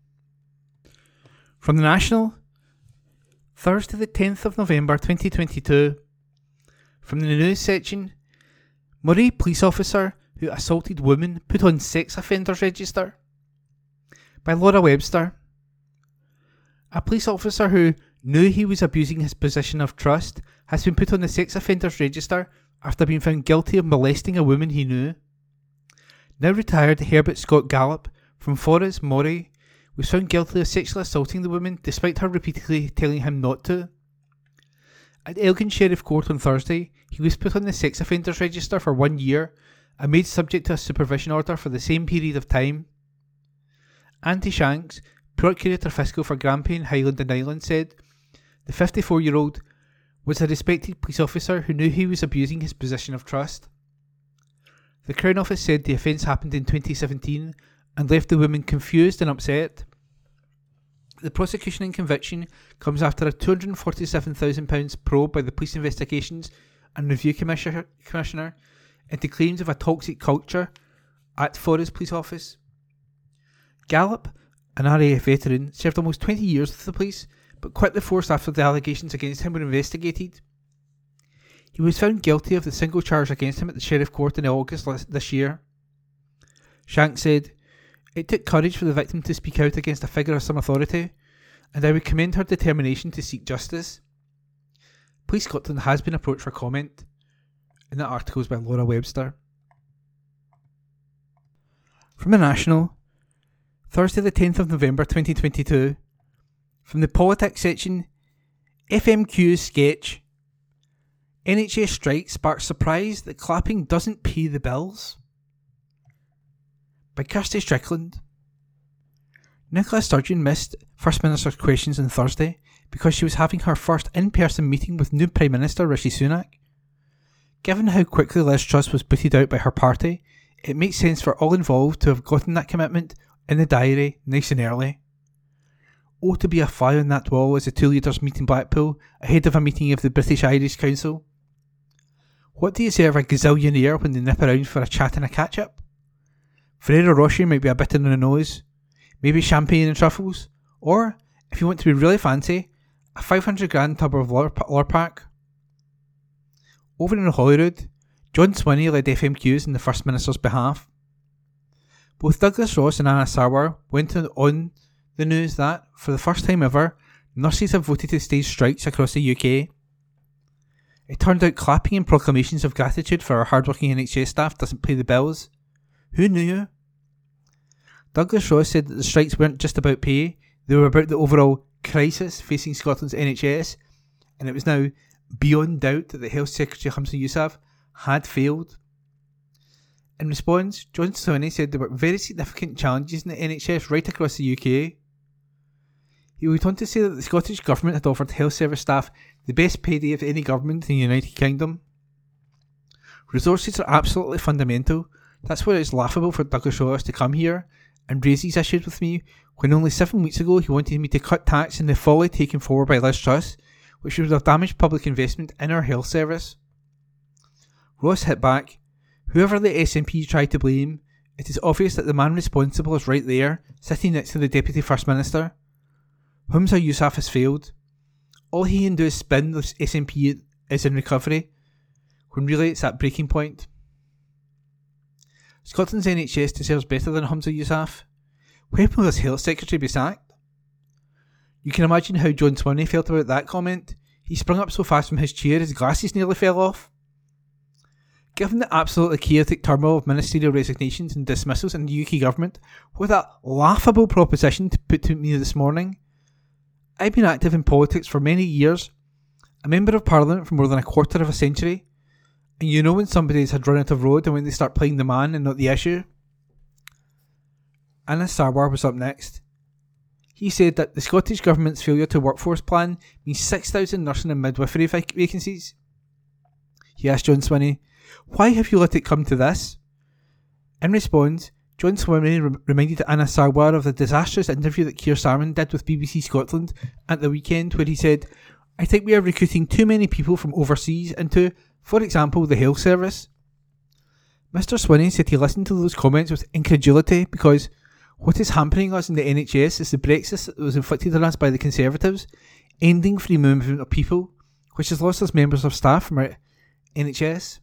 From the National, Thursday the tenth of November twenty twenty-two. From the news section, Moray police officer who assaulted woman put on sex offenders register. By Laura Webster. A police officer who knew he was abusing his position of trust has been put on the sex offenders register after being found guilty of molesting a woman he knew. Now retired Herbert Scott Gallup from Forres, Moray, was found guilty of sexually assaulting the woman despite her repeatedly telling him not to. At Elgin Sheriff Court on Thursday, he was put on the sex offenders register for one year and made subject to a supervision order for the same period of time. Andy Shanks, Procurator Fiscal for Grampian, Highland and Island, said the fifty-four-year-old was a respected police officer who knew he was abusing his position of trust. The Crown Office said the offence happened in twenty seventeen and left the woman confused and upset. The prosecution and conviction comes after a two hundred forty-seven thousand pounds probe by the Police Investigations and Review Commissioner, Commissioner into claims of a toxic culture at Forres Police Office. Gallup, an R A F veteran, served almost twenty years with the police, but quit the force after the allegations against him were investigated. He was found guilty of the single charge against him at the Sheriff Court in August this year. Shanks said, "It took courage for the victim to speak out against a figure of some authority, and I would commend her determination to seek justice." Police Scotland has been approached for comment, and that article is by Laura Webster. From the National, Thursday the tenth of November twenty twenty-two. From the Politics section, F M Q's sketch, N H S strike sparks surprise that clapping doesn't pay the bills. By Kirsty Strickland. Nicola Sturgeon missed First Minister's questions on Thursday because she was having her first in-person meeting with new Prime Minister Rishi Sunak. Given how quickly Liz Truss was booted out by her party, it makes sense for all involved to have gotten that commitment in the diary nice and early. Oh, to be a fly on that wall as the two leaders meet in Blackpool ahead of a meeting of the British Irish Council. What do you say of a gazillionaire when they nip around for a chat and a catch-up? Ferrero Rocher might be a bit on the nose, maybe champagne and truffles, or, if you want to be really fancy, a five hundred grand tub of Lurpak. Over in Holyrood, John Swinney led F M Qs in the First Minister's behalf. Both Douglas Ross and Anna Sarwar went on the news that, for the first time ever, nurses have voted to stage strikes across the U K. It turned out clapping and proclamations of gratitude for our hardworking N H S staff doesn't pay the bills. Who knew? Douglas Ross said that the strikes weren't just about pay, they were about the overall crisis facing Scotland's N H S, and it was now beyond doubt that the Health Secretary Hamza Yousaf had failed. In response, John Swinney said there were very significant challenges in the N H S right across the U K. He went on to say that the Scottish Government had offered health service staff the best payday of any government in the United Kingdom. Resources are absolutely fundamental. That's why it's laughable for Douglas Ross to come here and raise these issues with me when only seven weeks ago he wanted me to cut tax in the folly taken forward by Liz Truss, which would have damaged public investment in our health service. Ross hit back, whoever the S N P tried to blame, It is obvious that the man responsible is right there, sitting next to the Deputy First Minister. Humza Yousaf has failed. All he can do is spin the S N P is in recovery, when really it's at breaking point. Scotland's N H S deserves better than Humza Yousaf. When will his Health Secretary be sacked? You can imagine how John Swinney felt about that comment. He sprung up so fast from his chair his glasses nearly fell off. Given the absolutely chaotic turmoil of ministerial resignations and dismissals in the U K government, what a laughable proposition to put to me this morning. I've been active in politics for many years, a member of Parliament for more than a quarter of a century, and you know when somebody's had run out of road and when they start playing the man and not the issue. Anas Sarwar was up next. He said that the Scottish Government's failure to workforce plan means six thousand nursing and midwifery vac- vacancies. He asked John Swinney, "Why have you let it come to this?" In response, John Swinney re- reminded Anas Sarwar of the disastrous interview that Keir Starmer did with B B C Scotland at the weekend, where he said, "I think we are recruiting too many people from overseas into, for example, the health service." Mister Swinney said he listened to those comments with incredulity because what is hampering us in the N H S is the Brexit that was inflicted on us by the Conservatives, ending free movement of people, which has lost us members of staff from our N H S.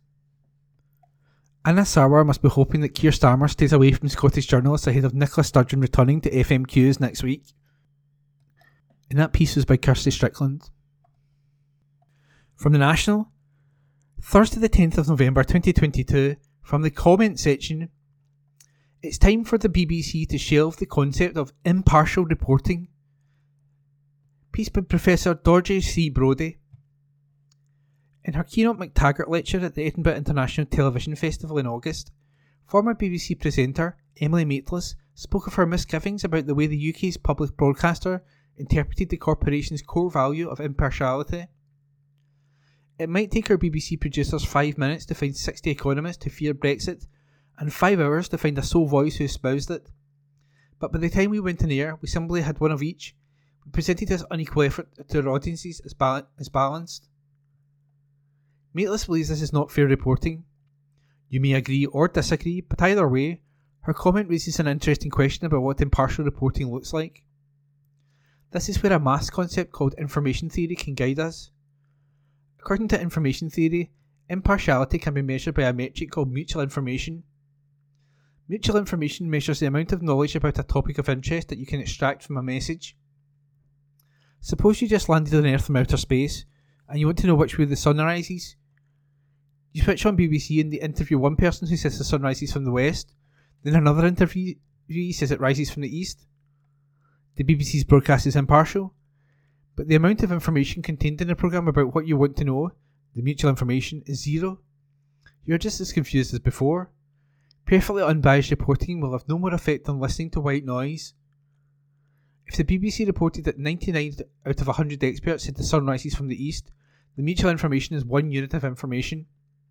Anas Sarwar must be hoping that Keir Starmer stays away from Scottish journalists ahead of Nicola Sturgeon returning to F M Qs next week. And that piece was by Kirsty Strickland. From the National, Thursday the tenth of November twenty twenty-two, from the comment section, it's time for the B B C to shelve the concept of impartial reporting. Piece by Professor Dorje C. Brodie. In her keynote MacTaggart lecture at the Edinburgh International Television Festival in August, former B B C presenter Emily Maitlis spoke of her misgivings about the way the U K's public broadcaster interpreted the corporation's core value of impartiality. It might take our B B C producers five minutes to find sixty economists who fear Brexit and five hours to find a sole voice who espoused it. But by the time we went on air, we simply had one of each. We presented this unequal effort to our audiences as, bal- as balanced. Maitlis believes this is not fair reporting. You may agree or disagree, but either way, her comment raises an interesting question about what impartial reporting looks like. This is where a maths concept called information theory can guide us. According to information theory, impartiality can be measured by a metric called mutual information. Mutual information measures the amount of knowledge about a topic of interest that you can extract from a message. Suppose you just landed on Earth from outer space, and you want to know which way the sun rises. You switch on B B C and they interview one person who says the sun rises from the west, then another interviewee says it rises from the east. The B B C's broadcast is impartial, but the amount of information contained in the programme about what you want to know, the mutual information, is zero. You're just as confused as before. Perfectly unbiased reporting will have no more effect than listening to white noise. If the B B C reported that ninety-nine out of one hundred experts said the sun rises from the east, the mutual information is one unit of information.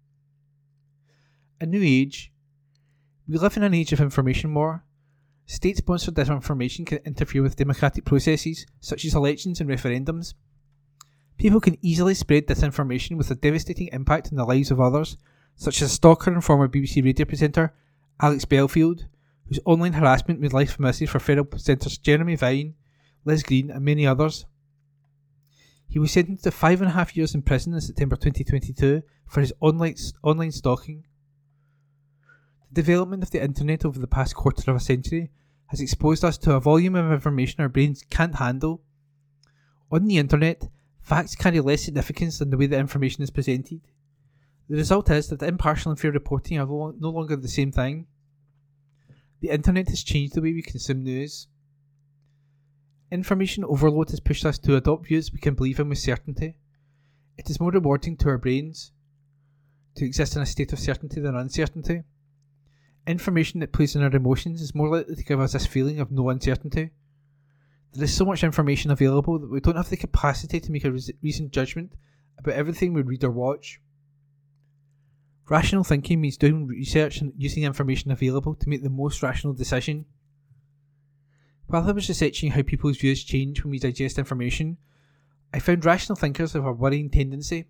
A new age. We live in an age of information war. State-sponsored disinformation can interfere with democratic processes, such as elections and referendums. People can easily spread disinformation with a devastating impact on the lives of others, such as stalker and former B B C radio presenter Alex Belfield, whose online harassment made life misery for fellow presenters Jeremy Vine, Liz Green and many others. He was sentenced to five and a half years in prison in September twenty twenty-two for his online, online stalking. The development of the internet over the past quarter of a century has exposed us to a volume of information our brains can't handle. On the internet, facts carry less significance than the way the information is presented. The result is that impartial and fair reporting are no longer the same thing. The internet has changed the way we consume news. Information overload has pushed us to adopt views we can believe in with certainty. It is more rewarding to our brains to exist in a state of certainty than uncertainty. Information that plays on our emotions is more likely to give us this feeling of no uncertainty. There is so much information available that we don't have the capacity to make a reasoned judgment about everything we read or watch. Rational thinking means doing research and using information available to make the most rational decision. While I was researching how people's views change when we digest information, I found rational thinkers have a worrying tendency.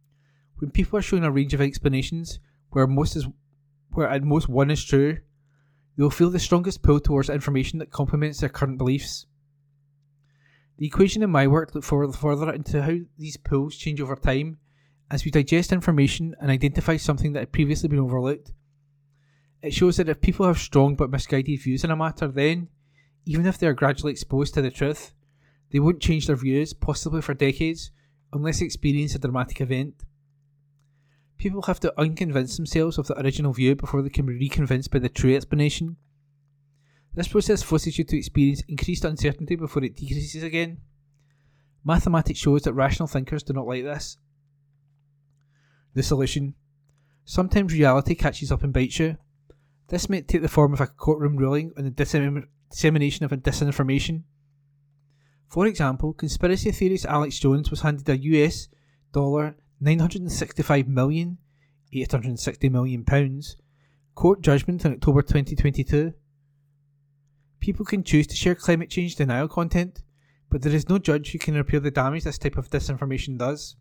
When people are shown a range of explanations where most is where at most one is true, they will feel the strongest pull towards information that complements their current beliefs. The equation in my work looked further, further into how these pulls change over time as we digest information and identify something that had previously been overlooked. It shows that if people have strong but misguided views on a matter, then, even if they are gradually exposed to the truth, they won't change their views, possibly for decades, unless they experience a dramatic event. People have to unconvince themselves of the original view before they can be reconvinced by the true explanation. This process forces you to experience increased uncertainty before it decreases again. Mathematics shows that rational thinkers do not like this. The solution. Sometimes reality catches up and bites you. This may take the form of a courtroom ruling on the dissem- dissemination of disinformation. For example, conspiracy theorist Alex Jones was handed a U S dollar nine hundred sixty-five million, eight hundred sixty million pounds court judgment in October twenty twenty-two. People can choose to share climate change denial content, but there is no judge who can repair the damage this type of disinformation does.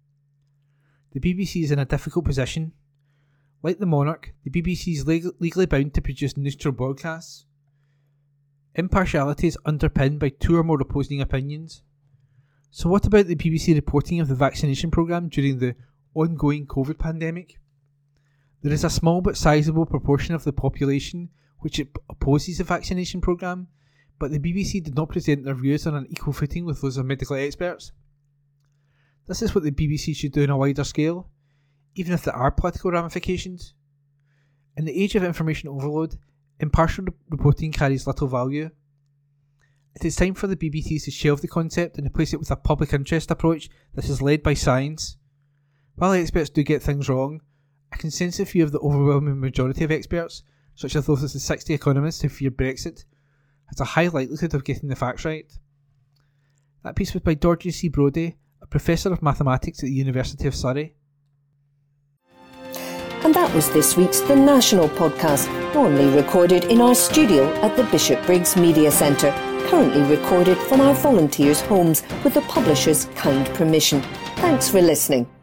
The B B C is in a difficult position. Like the monarch, the B B C is leg- legally bound to produce neutral broadcasts. Impartiality is underpinned by two or more opposing opinions. So what about the B B C reporting of the vaccination programme during the ongoing COVID pandemic? There is a small but sizable proportion of the population which opposes the vaccination programme, but the B B C did not present their views on an equal footing with those of medical experts. This is what the B B C should do on a wider scale, even if there are political ramifications. In the age of information overload, impartial reporting carries little value. It is time for the B B C to shelve the concept and replace it with a public interest approach that is led by science. While experts do get things wrong, a consensus view of the overwhelming majority of experts, such as those of the sixty economists who fear Brexit, has a high likelihood of getting the facts right. That piece was by Dorothy C. Brodie, a professor of mathematics at the University of Surrey. And that was this week's The National Podcast, normally recorded in our studio at the Bishopbriggs Media Centre, currently recorded from our volunteers' homes with the publisher's kind permission. Thanks for listening.